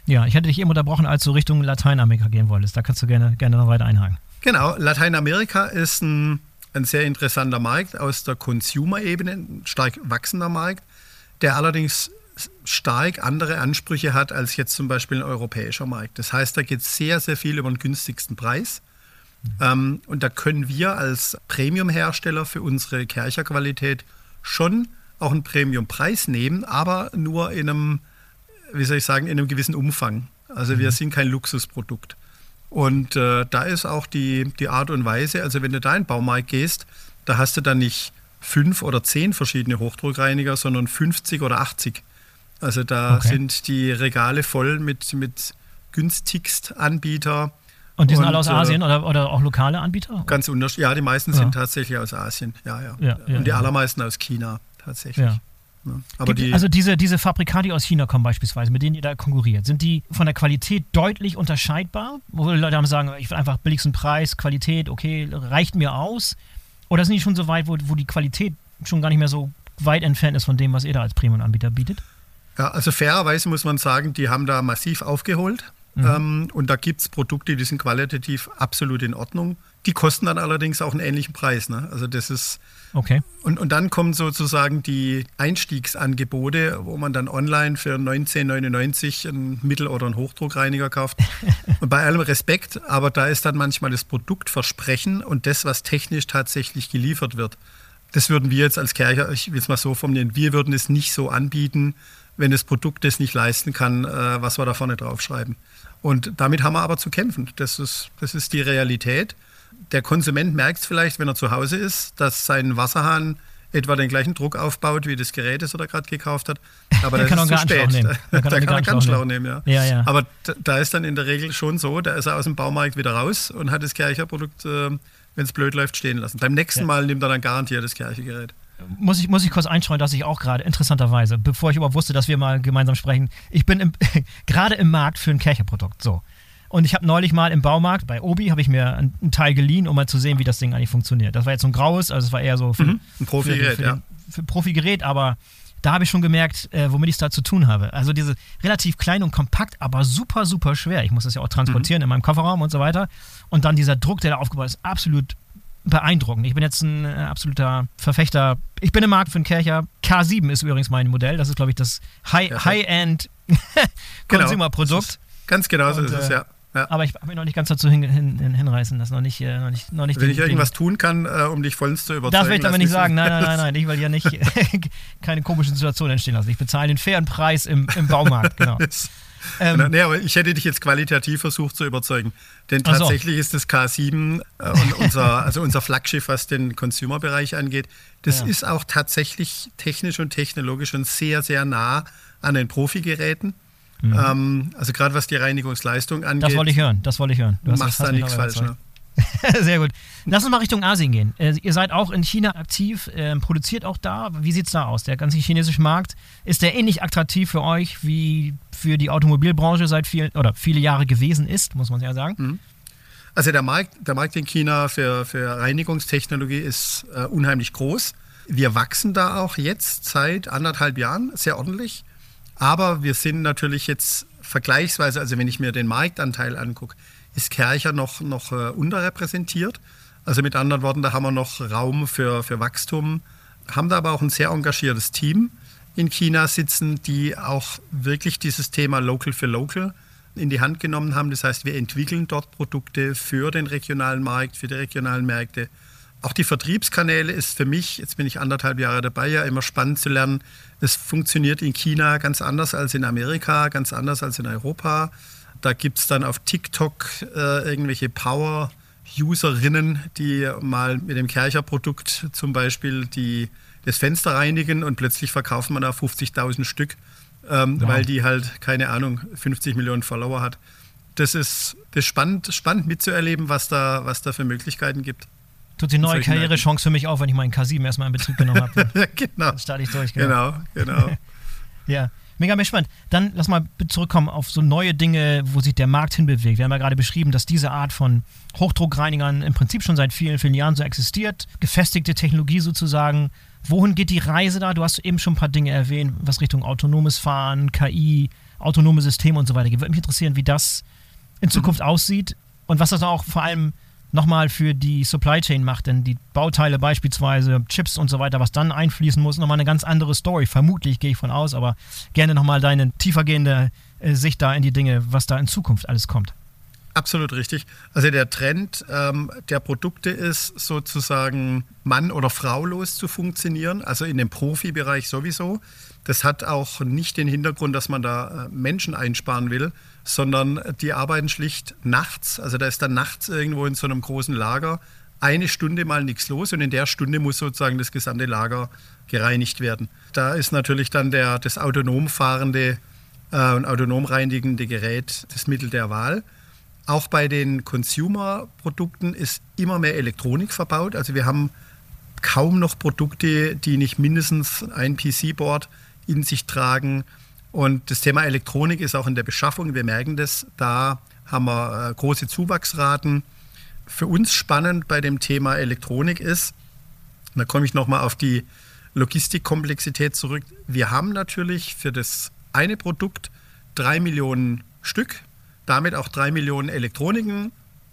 Ja, ich hätte dich eben unterbrochen, als du Richtung Lateinamerika gehen wolltest. Da kannst du gerne, gerne noch weiter einhaken. Genau, Lateinamerika ist ein, ein sehr interessanter Markt aus der Consumer-Ebene, ein stark wachsender Markt, der allerdings stark andere Ansprüche hat als jetzt zum Beispiel ein europäischer Markt. Das heißt, da geht es sehr, sehr viel über den günstigsten Preis. Mhm. Ähm, und da können wir als Premium-Hersteller für unsere Kärcher-Qualität schon auch einen Premium-Preis nehmen, aber nur in einem, wie soll ich sagen, in einem gewissen Umfang. Also mhm. wir sind kein Luxusprodukt. Und äh, da ist auch die, die Art und Weise, also wenn du da in den Baumarkt gehst, da hast du dann nicht fünf oder zehn verschiedene Hochdruckreiniger, sondern fünfzig oder achtzig. Also da okay. sind die Regale voll mit, mit günstigst Anbieter. Und die sind und, alle aus Asien äh, oder, oder auch lokale Anbieter? Ganz unterschiedlich. Ja, die meisten ja. sind tatsächlich aus Asien. Ja, ja. ja, ja und die ja. allermeisten aus China tatsächlich. Ja. Ja. Aber Gibt, die, also diese, diese Fabrikate, die aus China kommen beispielsweise, mit denen ihr da konkurriert, sind die von der Qualität deutlich unterscheidbar? Wo die Leute haben sagen, ich will einfach billigsten Preis, Qualität, okay, reicht mir aus? Oder sind die schon so weit, wo, wo die Qualität schon gar nicht mehr so weit entfernt ist von dem, was ihr da als Premium-Anbieter bietet? Ja, also fairerweise muss man sagen, die haben da massiv aufgeholt. Mhm. Ähm, und da gibt es Produkte, die sind qualitativ absolut in Ordnung. Die kosten dann allerdings auch einen ähnlichen Preis. Ne? Also das ist okay. Und, und dann kommen sozusagen die Einstiegsangebote, wo man dann online für neunzehn neunundneunzig einen Mittel- oder einen Hochdruckreiniger kauft. Und bei allem Respekt, aber da ist dann manchmal das Produktversprechen und das, was technisch tatsächlich geliefert wird. Das würden wir jetzt als Kärcher, ich will es mal so formulieren, wir würden es nicht so anbieten, wenn das Produkt das nicht leisten kann, äh, was wir da vorne draufschreiben. Und damit haben wir aber zu kämpfen. Das ist, das ist die Realität. Der Konsument merkt es vielleicht, wenn er zu Hause ist, dass sein Wasserhahn etwa den gleichen Druck aufbaut, wie das Gerät, das er da gerade gekauft hat. Aber das ist zu spät. Da kann er ganz schlau nehmen. Ja. Ja, ja. Aber da ist dann in der Regel schon so, da ist er aus dem Baumarkt wieder raus und hat das Kärcher-Produkt, äh, wenn es blöd läuft, stehen lassen. Beim nächsten ja. Mal nimmt er dann garantiert das Kärcher-Gerät. Muss ich, muss ich kurz einstreuen, dass ich auch gerade, interessanterweise, bevor ich überhaupt wusste, dass wir mal gemeinsam sprechen, ich bin im, gerade im Markt für ein Kärcher-Produkt. So. Und ich habe neulich mal im Baumarkt, bei Obi, habe ich mir einen Teil geliehen, um mal zu sehen, wie das Ding eigentlich funktioniert. Das war jetzt so ein graues, also es war eher so für, mhm, ein Profi-Gerät, für, für, ja. den, für Profi-Gerät, aber da habe ich schon gemerkt, äh, womit ich es da zu tun habe. Also diese relativ klein und kompakt, aber super, super schwer. Ich muss das ja auch transportieren mhm. in meinem Kofferraum und so weiter. Und dann dieser Druck, der da aufgebaut ist, absolut beeindruckend. Ich bin jetzt ein äh, absoluter Verfechter. Ich bin im Markt für einen Kärcher. K sieben ist übrigens mein Modell. Das ist, glaube ich, das High, ja, High-End Consumer-Produkt. Genau. Ganz genau so und, ist es, ja. ja. Aber ich habe mich noch nicht ganz dazu hin, hin, hin, hinreißen, das noch nicht, äh, noch nicht, noch nicht. Wenn ich irgendwas tun kann, äh, um dich vollends zu überzeugen. Das will ich aber nicht sagen. Nein, nein, nein, nein. Ich will ja nicht keine komischen Situationen entstehen lassen. Ich bezahle den fairen Preis im, im Baumarkt. Genau. Ähm, nee, aber ich hätte dich jetzt qualitativ versucht zu überzeugen. Denn tatsächlich so. ist das K sieben äh, und unser, also unser Flaggschiff, was den Consumer-Bereich angeht, das ja. ist auch tatsächlich technisch und technologisch schon sehr, sehr nah an den Profi-Geräten. Mhm. Ähm, also gerade was die Reinigungsleistung angeht. Das wollte ich hören, das wollte ich hören. Du machst da nichts falsch, ne? Sehr gut. Lass uns mal Richtung Asien gehen. Äh, ihr seid auch in China aktiv, äh, produziert auch da. Wie sieht es da aus? Der ganze chinesische Markt, ist der ähnlich attraktiv für euch, wie für die Automobilbranche seit vielen oder viele Jahre gewesen ist, muss man ja sagen? Mhm. Also der Markt, der Markt in China für, für Reinigungstechnologie ist äh, unheimlich groß. Wir wachsen da auch jetzt seit anderthalb Jahren sehr ordentlich. Aber wir sind natürlich jetzt vergleichsweise, also wenn ich mir den Marktanteil angucke, ist Kärcher noch, noch äh, unterrepräsentiert. Also mit anderen Worten, da haben wir noch Raum für, für Wachstum, haben da aber auch ein sehr engagiertes Team in China sitzen, die auch wirklich dieses Thema Local für Local in die Hand genommen haben. Das heißt, wir entwickeln dort Produkte für den regionalen Markt, für die regionalen Märkte. Auch die Vertriebskanäle ist für mich, jetzt bin ich anderthalb Jahre dabei, ja immer spannend zu lernen. Es funktioniert in China ganz anders als in Amerika, ganz anders als in Europa. Da gibt es dann auf TikTok äh, irgendwelche Power-Userinnen, die mal mit dem Kärcher-Produkt zum Beispiel die, das Fenster reinigen und plötzlich verkauft man da fünfzigtausend Stück, ähm, wow. weil die halt, keine Ahnung, fünfzig Millionen Follower hat. Das ist, das ist spannend, spannend mitzuerleben, was da, was da für Möglichkeiten gibt. Tut die neue Karrierechance für mich auf, wenn ich meinen K sieben erstmal in Betrieb genommen habe. Ja, genau. Dann starte ich durch. Genau, genau. genau. Ja. Mega spannend. Dann lass mal zurückkommen auf so neue Dinge, wo sich der Markt hinbewegt. Wir haben ja gerade beschrieben, dass diese Art von Hochdruckreinigern im Prinzip schon seit vielen, vielen Jahren so existiert. Gefestigte Technologie sozusagen. Wohin geht die Reise da? Du hast eben schon ein paar Dinge erwähnt, was Richtung autonomes Fahren, K I, autonome Systeme und so weiter gibt. Würde mich interessieren, wie das in Zukunft mhm. aussieht und was das auch vor allem nochmal für die Supply Chain macht, denn die Bauteile beispielsweise, Chips und so weiter, was dann einfließen muss, nochmal eine ganz andere Story. Vermutlich gehe ich von aus, aber gerne nochmal deine tiefergehende äh, Sicht da in die Dinge, was da in Zukunft alles kommt. Absolut richtig. Also der Trend ähm, der Produkte ist sozusagen Mann- oder Fraulos zu funktionieren, also in dem Profibereich sowieso. Das hat auch nicht den Hintergrund, dass man da äh, Menschen einsparen will, sondern die arbeiten schlicht nachts. Also da ist dann nachts irgendwo in so einem großen Lager eine Stunde mal nichts los und in der Stunde muss sozusagen das gesamte Lager gereinigt werden. Da ist natürlich dann der, das autonom fahrende äh, und autonom reinigende Gerät das Mittel der Wahl. Auch bei den Consumer-Produkten ist immer mehr Elektronik verbaut. Also wir haben kaum noch Produkte, die nicht mindestens ein P C-Board in sich tragen. Und das Thema Elektronik ist auch in der Beschaffung. Wir merken das, da haben wir äh, große Zuwachsraten. Für uns spannend bei dem Thema Elektronik ist, und da komme ich nochmal auf die Logistikkomplexität zurück, wir haben natürlich für das eine Produkt drei Millionen Stück, damit auch drei Millionen Elektroniken.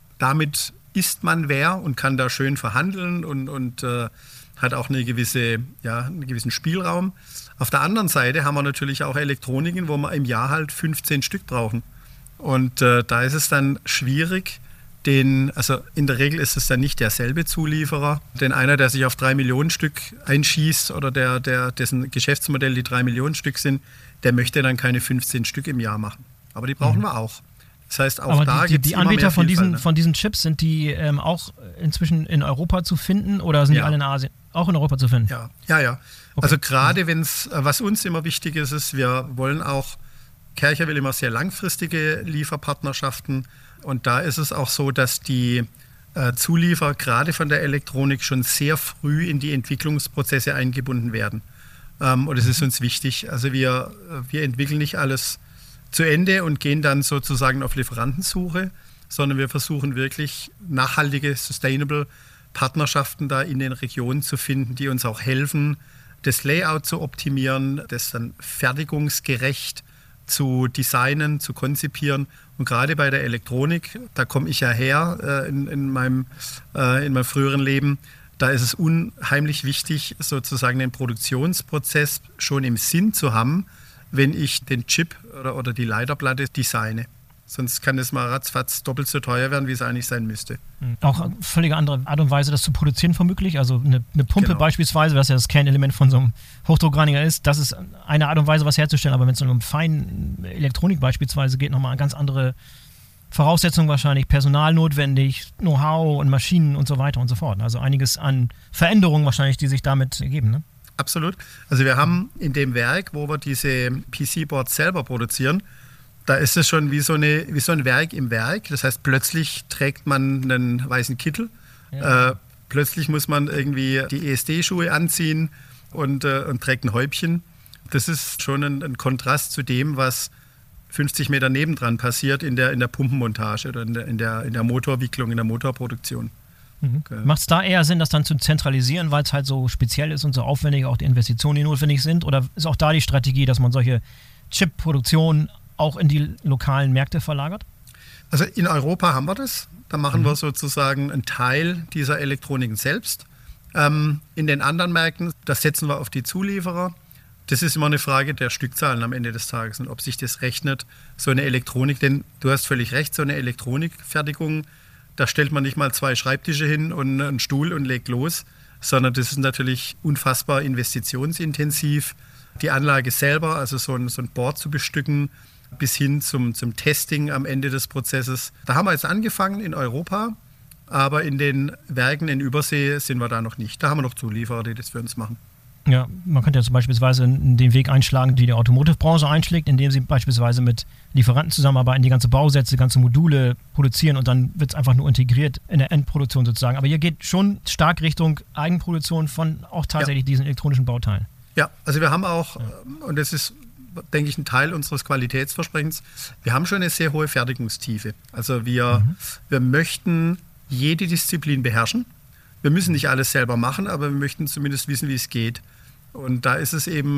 Damit ist man wer und kann da schön verhandeln und, und äh, hat auch eine gewisse, ja, einen gewissen Spielraum. Auf der anderen Seite haben wir natürlich auch Elektroniken, wo wir im Jahr halt fünfzehn Stück brauchen. Und äh, da ist es dann schwierig, den, also in der Regel ist es dann nicht derselbe Zulieferer, denn einer, der sich auf drei Millionen Stück einschießt oder der, der, dessen Geschäftsmodell die drei Millionen Stück sind, der möchte dann keine fünfzehn Stück im Jahr machen. Aber die brauchen mhm. wir auch. Das heißt, auch Aber da die, gibt es die Anbieter von diesen, ne? von diesen Chips, sind die ähm, auch inzwischen in Europa zu finden oder sind ja. die alle in Asien? Auch in Europa zu finden? Ja, ja, ja. Okay. Also gerade wenn es, was uns immer wichtig ist, ist, wir wollen auch, Kärcher will immer sehr langfristige Lieferpartnerschaften und da ist es auch so, dass die äh, Zulieferer gerade von der Elektronik schon sehr früh in die Entwicklungsprozesse eingebunden werden. Ähm, und es ist uns wichtig. Also wir, wir entwickeln nicht alles zu Ende und gehen dann sozusagen auf Lieferantensuche, sondern wir versuchen wirklich nachhaltige, sustainable Partnerschaften da in den Regionen zu finden, die uns auch helfen, das Layout zu optimieren, das dann fertigungsgerecht zu designen, zu konzipieren. Und gerade bei der Elektronik, da komme ich ja her äh, in, in, meinem, äh, in meinem früheren Leben, da ist es unheimlich wichtig, sozusagen den Produktionsprozess schon im Sinn zu haben, wenn ich den Chip oder, oder die Leiterplatte designe. Sonst kann es mal ratzfatz doppelt so teuer werden, wie es eigentlich sein müsste. Auch eine völlig andere Art und Weise, das zu produzieren vermutlich. Also eine, eine Pumpe genau. beispielsweise, was ja das Kernelement von so einem Hochdruckreiniger ist, das ist eine Art und Weise, was herzustellen. Aber wenn es um feine Elektronik beispielsweise geht, nochmal eine ganz andere Voraussetzungen wahrscheinlich, Personal notwendig, Know-how und Maschinen und so weiter und so fort. Also einiges an Veränderungen wahrscheinlich, die sich damit ergeben, ne? Absolut. Also wir haben in dem Werk, wo wir diese P C-Boards selber produzieren, da ist es schon wie so, eine, wie so ein Werk im Werk. Das heißt, plötzlich trägt man einen weißen Kittel. Ja. Äh, plötzlich muss man irgendwie die E S D-Schuhe anziehen und, äh, und trägt ein Häubchen. Das ist schon ein, ein Kontrast zu dem, was fünfzig Meter nebendran passiert in der, in der Pumpenmontage oder in der, in, der, in der Motorwicklung, in der Motorproduktion. Mhm. Okay. Macht es da eher Sinn, das dann zu zentralisieren, weil es halt so speziell ist und so aufwendig, auch die Investitionen, die notwendig sind? Oder ist auch da die Strategie, dass man solche Chip-Produktionen auch in die lokalen Märkte verlagert? Also in Europa haben wir das. Da machen mhm. wir sozusagen einen Teil dieser Elektroniken selbst. Ähm, in den anderen Märkten, das setzen wir auf die Zulieferer. Das ist immer eine Frage der Stückzahlen am Ende des Tages und ob sich das rechnet, so eine Elektronik. Denn du hast völlig recht, so eine Elektronikfertigung, da stellt man nicht mal zwei Schreibtische hin und einen Stuhl und legt los, sondern das ist natürlich unfassbar investitionsintensiv. Die Anlage selber, also so ein, so ein Board zu bestücken, bis hin zum, zum Testing am Ende des Prozesses. Da haben wir jetzt angefangen in Europa, aber in den Werken in Übersee sind wir da noch nicht. Da haben wir noch Zulieferer, die das für uns machen. Ja, man könnte ja zum Beispiel den Weg einschlagen, die die Automotive-Branche einschlägt, indem sie beispielsweise mit Lieferanten zusammenarbeiten, die ganze Bausätze, ganze Module produzieren und dann wird es einfach nur integriert in der Endproduktion sozusagen. Aber hier geht schon stark Richtung Eigenproduktion von auch tatsächlich ja. diesen elektronischen Bauteilen. Ja, also wir haben auch, ja. und das ist, denke ich, ein Teil unseres Qualitätsversprechens, wir haben schon eine sehr hohe Fertigungstiefe. Also wir, mhm. wir möchten jede Disziplin beherrschen. Wir müssen nicht alles selber machen, aber wir möchten zumindest wissen, wie es geht. Und da ist es eben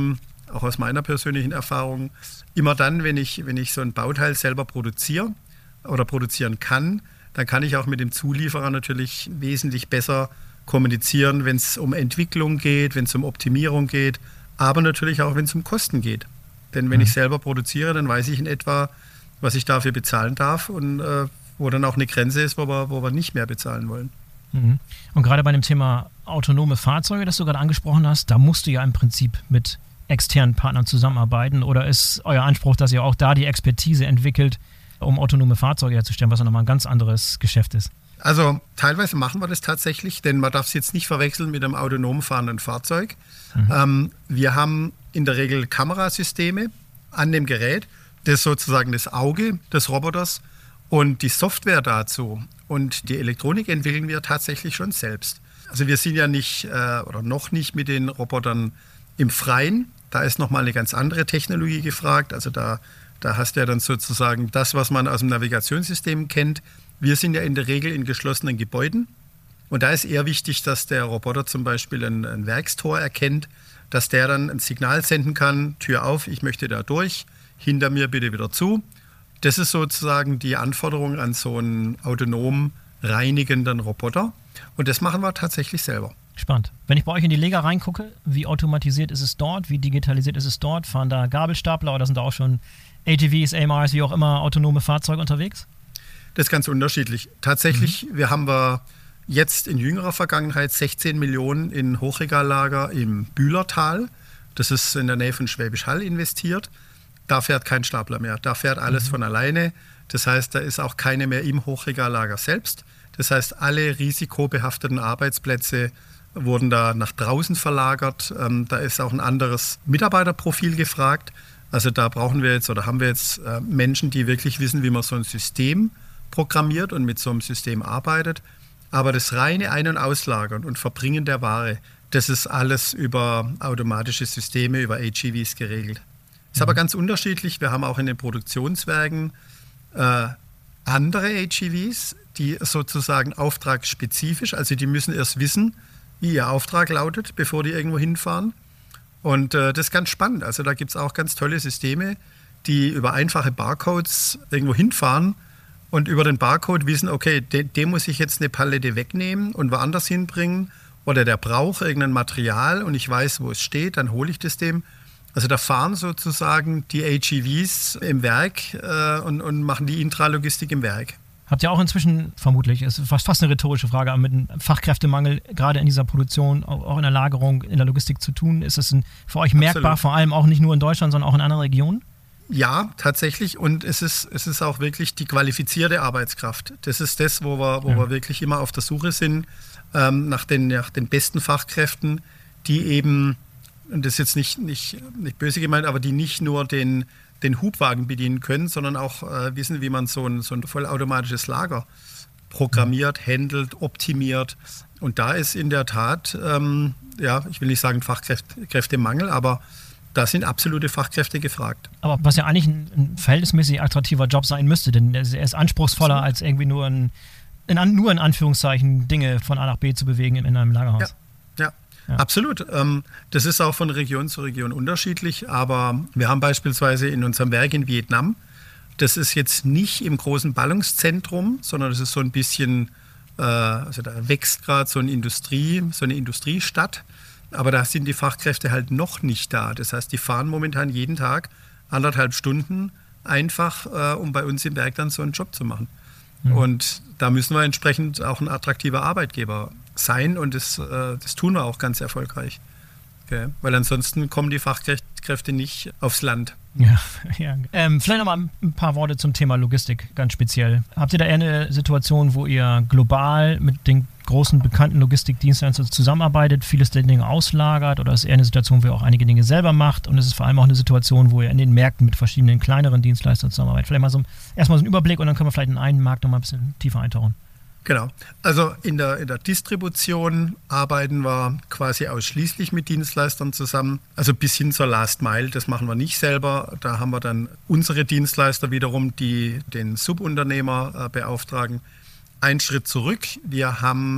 auch aus meiner persönlichen Erfahrung, immer dann, wenn ich, wenn ich so ein Bauteil selber produziere oder produzieren kann, dann kann ich auch mit dem Zulieferer natürlich wesentlich besser kommunizieren, wenn es um Entwicklung geht, wenn es um Optimierung geht, aber natürlich auch, wenn es um Kosten geht. Denn wenn mhm. ich selber produziere, dann weiß ich in etwa, was ich dafür bezahlen darf und äh, wo dann auch eine Grenze ist, wo wir, wo wir nicht mehr bezahlen wollen. Mhm. Und gerade bei dem Thema autonome Fahrzeuge, das du gerade angesprochen hast, da musst du ja im Prinzip mit externen Partnern zusammenarbeiten, oder ist euer Anspruch, dass ihr auch da die Expertise entwickelt, um autonome Fahrzeuge herzustellen, was ja nochmal ein ganz anderes Geschäft ist? Also teilweise machen wir das tatsächlich, denn man darf es jetzt nicht verwechseln mit einem autonom fahrenden Fahrzeug. Mhm. Ähm, wir haben in der Regel Kamerasysteme an dem Gerät, das ist sozusagen das Auge des Roboters, und die Software dazu und die Elektronik entwickeln wir tatsächlich schon selbst. Also wir sind ja nicht äh, oder noch nicht mit den Robotern im Freien. Da ist nochmal eine ganz andere Technologie gefragt. Also da, da hast du ja dann sozusagen das, was man aus dem Navigationssystem kennt. Wir sind ja in der Regel in geschlossenen Gebäuden. Und da ist eher wichtig, dass der Roboter zum Beispiel ein, ein Werkstor erkennt, dass der dann ein Signal senden kann, Tür auf, ich möchte da durch, hinter mir bitte wieder zu. Das ist sozusagen die Anforderung an so einen autonom reinigenden Roboter. Und das machen wir tatsächlich selber. Spannend. Wenn ich bei euch in die Lega reingucke, wie automatisiert ist es dort? Wie digitalisiert ist es dort? Fahren da Gabelstapler oder sind da auch schon A T Vs, A M Rs, wie auch immer, autonome Fahrzeuge unterwegs? Das ist ganz unterschiedlich. Tatsächlich, mhm. wir haben wir jetzt in jüngerer Vergangenheit sechzehn Millionen in Hochregallager im Bühlertal. Das ist in der Nähe von Schwäbisch Hall investiert. Da fährt kein Stapler mehr. Da fährt alles mhm. von alleine. Das heißt, da ist auch keine mehr im Hochregallager selbst. Das heißt, alle risikobehafteten Arbeitsplätze wurden da nach draußen verlagert. Ähm, da ist auch ein anderes Mitarbeiterprofil gefragt. Also da brauchen wir jetzt oder haben wir jetzt äh, Menschen, die wirklich wissen, wie man so ein System programmiert und mit so einem System arbeitet. Aber das reine Ein- und Auslagern und Verbringen der Ware, das ist alles über automatische Systeme, über A G Vs geregelt. Ist mhm. aber ganz unterschiedlich. Wir haben auch in den Produktionswerken äh, andere A G Vs, die sozusagen auftragsspezifisch, also die müssen erst wissen, wie ihr Auftrag lautet, bevor die irgendwo hinfahren. Und äh, das ist ganz spannend. Also da gibt es auch ganz tolle Systeme, die über einfache Barcodes irgendwo hinfahren und über den Barcode wissen, okay, de- dem muss ich jetzt eine Palette wegnehmen und woanders hinbringen. Oder der braucht irgendein Material und ich weiß, wo es steht, dann hole ich das dem. Also da fahren sozusagen die A G Vs im Werk äh, und, und machen die Intralogistik im Werk. Habt ihr auch inzwischen, vermutlich, es ist fast eine rhetorische Frage, aber mit einem Fachkräftemangel gerade in dieser Produktion, auch in der Lagerung, in der Logistik zu tun? Ist es für euch merkbar, Absolut. Vor allem auch nicht nur in Deutschland, sondern auch in anderen Regionen? Ja, tatsächlich. Und es ist, es ist auch wirklich die qualifizierte Arbeitskraft. Das ist das, wo wir, wo ja. wir wirklich immer auf der Suche sind ähm, nach, den, nach den besten Fachkräften, die eben, und das ist jetzt nicht, nicht, nicht böse gemeint, aber die nicht nur den, den Hubwagen bedienen können, sondern auch äh, wissen, wie man so ein, so ein vollautomatisches Lager programmiert, handelt, optimiert. Und da ist in der Tat, ähm, ja, ich will nicht sagen Fachkräftemangel, aber da sind absolute Fachkräfte gefragt. Aber was ja eigentlich ein, ein verhältnismäßig attraktiver Job sein müsste, denn er ist anspruchsvoller als irgendwie nur in, in, nur in Anführungszeichen Dinge von A nach B zu bewegen in, in einem Lagerhaus. Ja. Ja. Ja. Absolut. Das ist auch von Region zu Region unterschiedlich, aber wir haben beispielsweise in unserem Werk in Vietnam, das ist jetzt nicht im großen Ballungszentrum, sondern das ist so ein bisschen, also da wächst gerade so eine Industrie, so eine Industriestadt, aber da sind die Fachkräfte halt noch nicht da. Das heißt, die fahren momentan jeden Tag anderthalb Stunden einfach, um bei uns im Werk dann so einen Job zu machen. Mhm. Und da müssen wir entsprechend auch ein attraktiver Arbeitgeber sein und das, äh, das tun wir auch ganz erfolgreich. Okay? Weil ansonsten kommen die Fachkräfte nicht aufs Land. Ja, ja. Ähm, vielleicht nochmal ein paar Worte zum Thema Logistik, ganz speziell. Habt ihr da eher eine Situation, wo ihr global mit den großen bekannten Logistikdienstleistern zusammenarbeitet, vieles der Dinge auslagert, oder ist eher eine Situation, wo ihr auch einige Dinge selber macht, und es ist vor allem auch eine Situation, wo ihr in den Märkten mit verschiedenen kleineren Dienstleistern zusammenarbeitet? Vielleicht mal so erstmal so einen Überblick und dann können wir vielleicht in einen Markt nochmal ein bisschen tiefer eintauchen. Genau. Also in der, in der Distribution arbeiten wir quasi ausschließlich mit Dienstleistern zusammen. Also bis hin zur Last Mile, das machen wir nicht selber. Da haben wir dann unsere Dienstleister wiederum, die den Subunternehmer äh, beauftragen. Ein Schritt zurück. Wir haben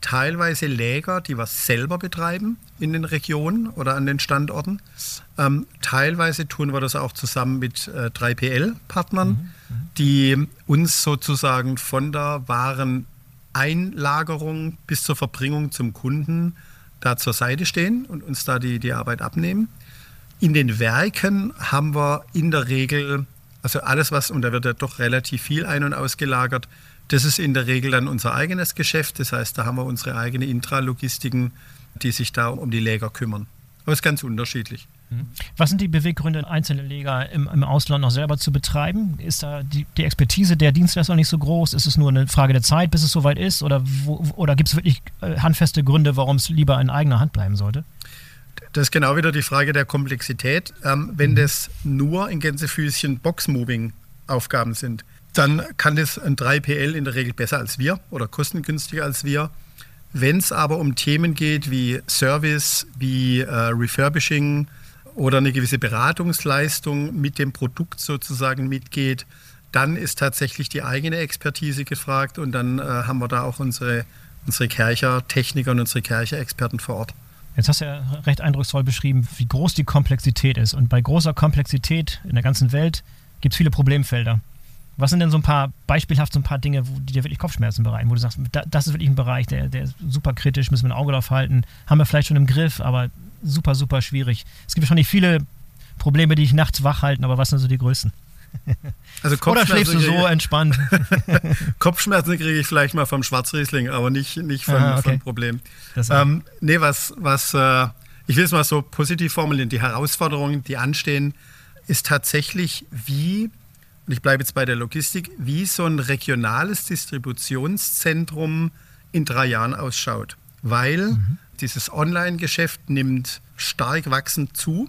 teilweise Läger, die wir selber betreiben in den Regionen oder an den Standorten. Ähm, teilweise tun wir das auch zusammen mit äh, drei P L-Partnern, mhm. die uns sozusagen von der Wareneinlagerung bis zur Verbringung zum Kunden da zur Seite stehen und uns da die, die Arbeit abnehmen. In den Werken haben wir in der Regel, also alles was, und da wird ja doch relativ viel ein- und ausgelagert, das ist in der Regel dann unser eigenes Geschäft. Das heißt, da haben wir unsere eigene Intralogistiken, die sich da um die Läger kümmern. Aber es ist ganz unterschiedlich. Was sind die Beweggründe, einzelne Läger im, im Ausland noch selber zu betreiben? Ist da die, die Expertise der Dienstleister nicht so groß? Ist es nur eine Frage der Zeit, bis es soweit ist? Oder, oder gibt es wirklich handfeste Gründe, warum es lieber in eigener Hand bleiben sollte? Das ist genau wieder die Frage der Komplexität. Ähm, wenn das nur in Gänsefüßchen Box-Moving-Aufgaben sind, dann kann das ein drei P L in der Regel besser als wir oder kostengünstiger als wir. Wenn es aber um Themen geht wie Service, wie äh, Refurbishing oder eine gewisse Beratungsleistung mit dem Produkt sozusagen mitgeht, dann ist tatsächlich die eigene Expertise gefragt und dann äh, haben wir da auch unsere, unsere Kercher-Techniker und unsere Kercher-Experten vor Ort. Jetzt hast du ja recht eindrucksvoll beschrieben, wie groß die Komplexität ist. Und bei großer Komplexität in der ganzen Welt gibt es viele Problemfelder. Was sind denn so ein paar, beispielhaft so ein paar Dinge, wo, die dir wirklich Kopfschmerzen bereiten, wo du sagst, da, das ist wirklich ein Bereich, der, der ist super kritisch, müssen wir ein Auge drauf halten, haben wir vielleicht schon im Griff, aber super, super schwierig. Es gibt wahrscheinlich viele Probleme, die dich nachts wach halten, aber was sind so die größten? Also Oder schläfst du so entspannt? Kopfschmerzen kriege ich vielleicht mal vom Schwarzriesling, aber nicht, nicht von, ah, okay. von Problem. Ähm, nee, was, was äh, ich will es mal so positiv formulieren, die Herausforderungen, die anstehen, ist tatsächlich wie, und ich bleibe jetzt bei der Logistik, wie so ein regionales Distributionszentrum in drei Jahren ausschaut. Weil mhm. dieses Online-Geschäft nimmt stark wachsend zu.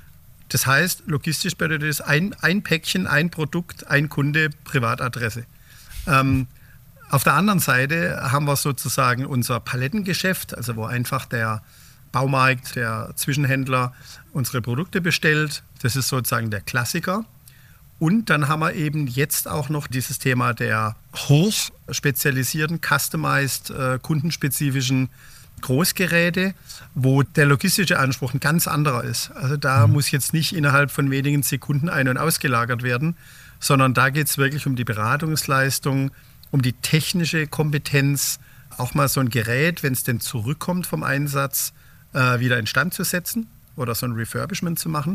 Das heißt, logistisch bedeutet es ein, ein Päckchen, ein Produkt, ein Kunde, Privatadresse. Ähm, auf der anderen Seite haben wir sozusagen unser Palettengeschäft, also wo einfach der Baumarkt, der Zwischenhändler unsere Produkte bestellt. Das ist sozusagen der Klassiker. Und dann haben wir eben jetzt auch noch dieses Thema der hochspezialisierten, customized, äh, kundenspezifischen Großgeräte, wo der logistische Anspruch ein ganz anderer ist. Also da mhm. muss jetzt nicht innerhalb von wenigen Sekunden ein- und ausgelagert werden, sondern da geht es wirklich um die Beratungsleistung, um die technische Kompetenz, auch mal so ein Gerät, wenn es denn zurückkommt vom Einsatz, äh, wieder instand zu setzen oder so ein Refurbishment zu machen.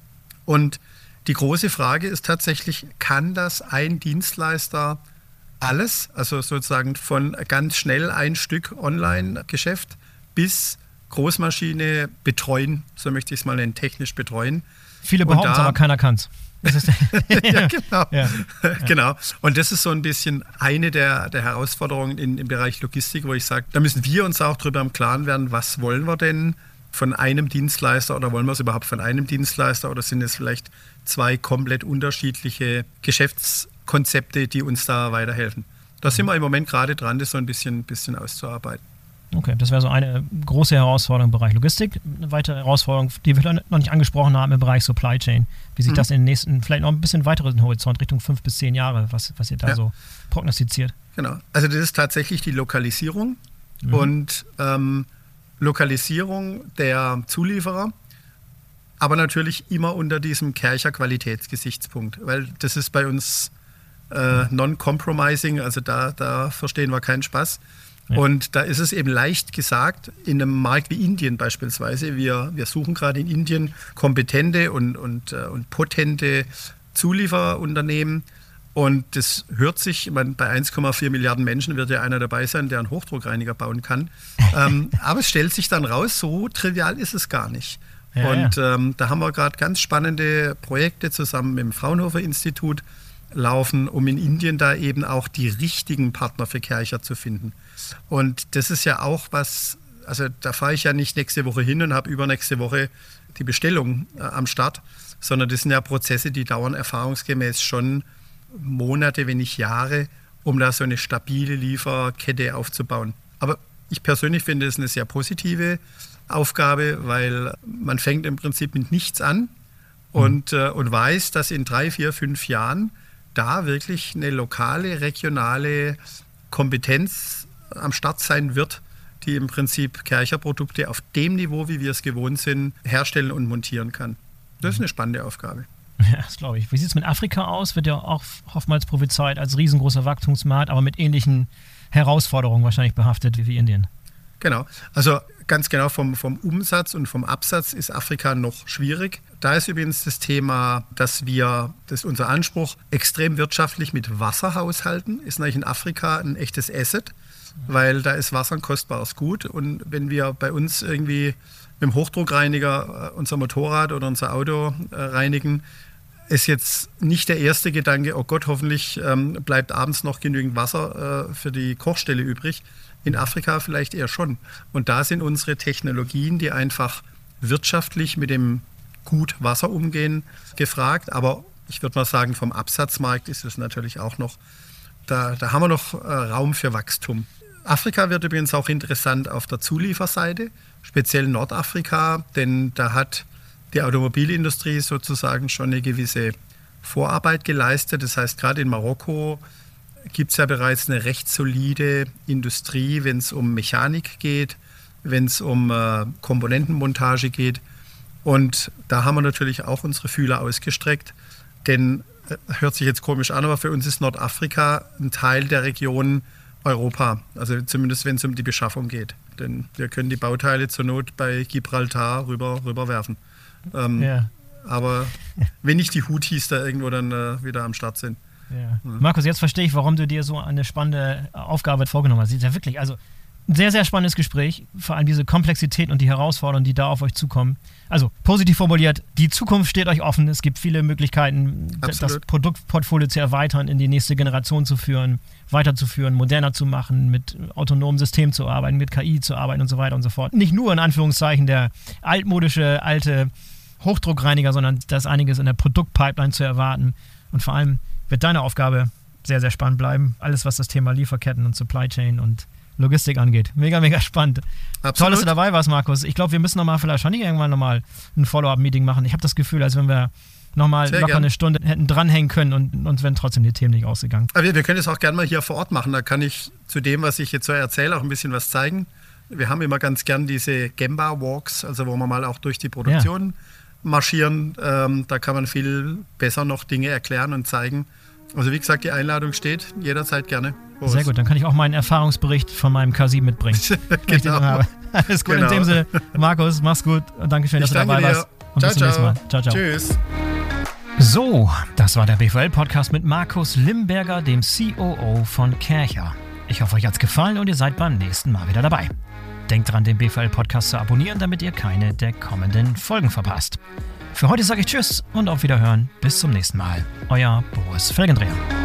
Und die große Frage ist tatsächlich, kann das ein Dienstleister alles, also sozusagen von ganz schnell ein Stück Online-Geschäft bis Großmaschine betreuen, so möchte ich es mal nennen, technisch betreuen. Viele behaupten es, aber keiner kann es. Ja, genau. Ja. Genau. Und das ist so ein bisschen eine der, der Herausforderungen in, im Bereich Logistik, wo ich sage, da müssen wir uns auch drüber im Klaren werden, was wollen wir denn von einem Dienstleister oder wollen wir es überhaupt von einem Dienstleister oder sind es vielleicht zwei komplett unterschiedliche Geschäftskonzepte, die uns da weiterhelfen. Da sind wir im Moment gerade dran, das so ein bisschen, bisschen auszuarbeiten. Okay, das wäre so eine große Herausforderung im Bereich Logistik. Eine weitere Herausforderung, die wir noch nicht angesprochen haben, im Bereich Supply Chain. Wie sich mhm. das in den nächsten, vielleicht noch ein bisschen weiteren Horizont, Richtung fünf bis zehn Jahre, was, was ihr da ja. so prognostiziert. Genau, also das ist tatsächlich die Lokalisierung mhm. und ähm, Lokalisierung der Zulieferer, aber natürlich immer unter diesem Kercher Qualitätsgesichtspunkt, weil das ist bei uns äh, non-compromising, also da, da verstehen wir keinen Spaß. Ja. Und da ist es eben leicht gesagt, in einem Markt wie Indien beispielsweise, wir, wir suchen gerade in Indien kompetente und, und, und potente Zulieferunternehmen. Und das hört sich, ich meine, bei eins Komma vier Milliarden Menschen wird ja einer dabei sein, der einen Hochdruckreiniger bauen kann. ähm, aber es stellt sich dann raus, so trivial ist es gar nicht. Ja, und ja. Ähm, da haben wir gerade ganz spannende Projekte zusammen mit dem Fraunhofer-Institut laufen, um in Indien da eben auch die richtigen Partner für Kercher zu finden. Und das ist ja auch was, also da fahre ich ja nicht nächste Woche hin und habe übernächste Woche die Bestellung äh, am Start, sondern das sind ja Prozesse, die dauern erfahrungsgemäß schon Monate, wenn nicht Jahre, um da so eine stabile Lieferkette aufzubauen. Aber ich persönlich finde es eine sehr positive Aufgabe, weil man fängt im Prinzip mit nichts an und, mhm. äh, und weiß, dass in drei, vier, fünf Jahren da wirklich eine lokale, regionale Kompetenz am Start sein wird, die im Prinzip Kärcher-Produkte auf dem Niveau, wie wir es gewohnt sind, herstellen und montieren kann. Das ist eine spannende Aufgabe. Ja, das glaube ich. Wie sieht es mit Afrika aus? Wird ja auch oftmals prophezeit als riesengroßer Wachstumsmarkt, aber mit ähnlichen Herausforderungen wahrscheinlich behaftet wie Indien. Genau. Also ganz genau vom, vom Umsatz und vom Absatz ist Afrika noch schwierig. Da ist übrigens das Thema, dass wir, das ist unser Anspruch, extrem wirtschaftlich mit Wasser haushalten. Ist natürlich in Afrika ein echtes Asset, weil da ist Wasser ein kostbares Gut. Und wenn wir bei uns irgendwie mit dem Hochdruckreiniger unser Motorrad oder unser Auto äh, reinigen, ist jetzt nicht der erste Gedanke, oh Gott, hoffentlich ähm, bleibt abends noch genügend Wasser äh, für die Kochstelle übrig. In Afrika vielleicht eher schon. Und da sind unsere Technologien, die einfach wirtschaftlich mit dem Gut Wasser umgehen, gefragt. Aber ich würde mal sagen, vom Absatzmarkt ist es natürlich auch noch, da, da haben wir noch äh, Raum für Wachstum. Afrika wird übrigens auch interessant auf der Zulieferseite, speziell Nordafrika, denn da hat die Automobilindustrie sozusagen schon eine gewisse Vorarbeit geleistet. Das heißt, gerade in Marokko gibt es ja bereits eine recht solide Industrie, wenn es um Mechanik geht, wenn es um äh, Komponentenmontage geht. Und da haben wir natürlich auch unsere Fühler ausgestreckt, denn, äh, hört sich jetzt komisch an, aber für uns ist Nordafrika ein Teil der Region Europa, also zumindest wenn es um die Beschaffung geht. Denn wir können die Bauteile zur Not bei Gibraltar rüber, rüberwerfen. Ähm, ja. Aber wenn nicht die Houthis da irgendwo dann äh, wieder am Start sind. Ja. Ja. Markus, jetzt verstehe ich, warum du dir so eine spannende Aufgabe vorgenommen hast. Ja, wirklich, also ein sehr, sehr spannendes Gespräch. Vor allem diese Komplexität und die Herausforderungen, die da auf euch zukommen. Also positiv formuliert, die Zukunft steht euch offen. Es gibt viele Möglichkeiten, Absolut. das Produktportfolio zu erweitern, in die nächste Generation zu führen, weiterzuführen, moderner zu machen, mit autonomen Systemen zu arbeiten, mit K I zu arbeiten und so weiter und so fort. Nicht nur in Anführungszeichen der altmodische, alte Hochdruckreiniger, sondern da ist einiges in der Produktpipeline zu erwarten. Und vor allem wird deine Aufgabe sehr, sehr spannend bleiben. Alles, was das Thema Lieferketten und Supply Chain und Logistik angeht. Mega, mega spannend. Absolut. Toll, dass du dabei warst, Markus. Ich glaube, wir müssen nochmal vielleicht schon irgendwann nochmal ein Follow-up-Meeting machen. Ich habe das Gefühl, als wenn wir nochmal locker gern. eine Stunde hätten dranhängen können und uns wären trotzdem die Themen nicht ausgegangen. Aber wir, wir können es auch gerne mal hier vor Ort machen. Da kann ich zu dem, was ich jetzt so erzähle, auch ein bisschen was zeigen. Wir haben immer ganz gern diese Gemba-Walks, also wo wir mal auch durch die Produktion ja. marschieren. Ähm, da kann man viel besser noch Dinge erklären und zeigen. Also wie gesagt, die Einladung steht, jederzeit gerne. Boris. Sehr gut, dann kann ich auch meinen Erfahrungsbericht von meinem K sieben mitbringen. Genau. Alles gut, genau. In dem Sinne, Markus, mach's gut und Dankeschön, dass ich du dabei dir. warst. Und ciao, bis zum nächsten Mal. Ciao, ciao. Tschüss. So, das war der B V L-Podcast mit Markus Limberger, dem C O O von Kärcher. Ich hoffe, euch hat's gefallen und ihr seid beim nächsten Mal wieder dabei. Denkt dran, den B V L-Podcast zu abonnieren, damit ihr keine der kommenden Folgen verpasst. Für heute sage ich Tschüss und auf Wiederhören. Bis zum nächsten Mal. Euer Boris Felgendreher.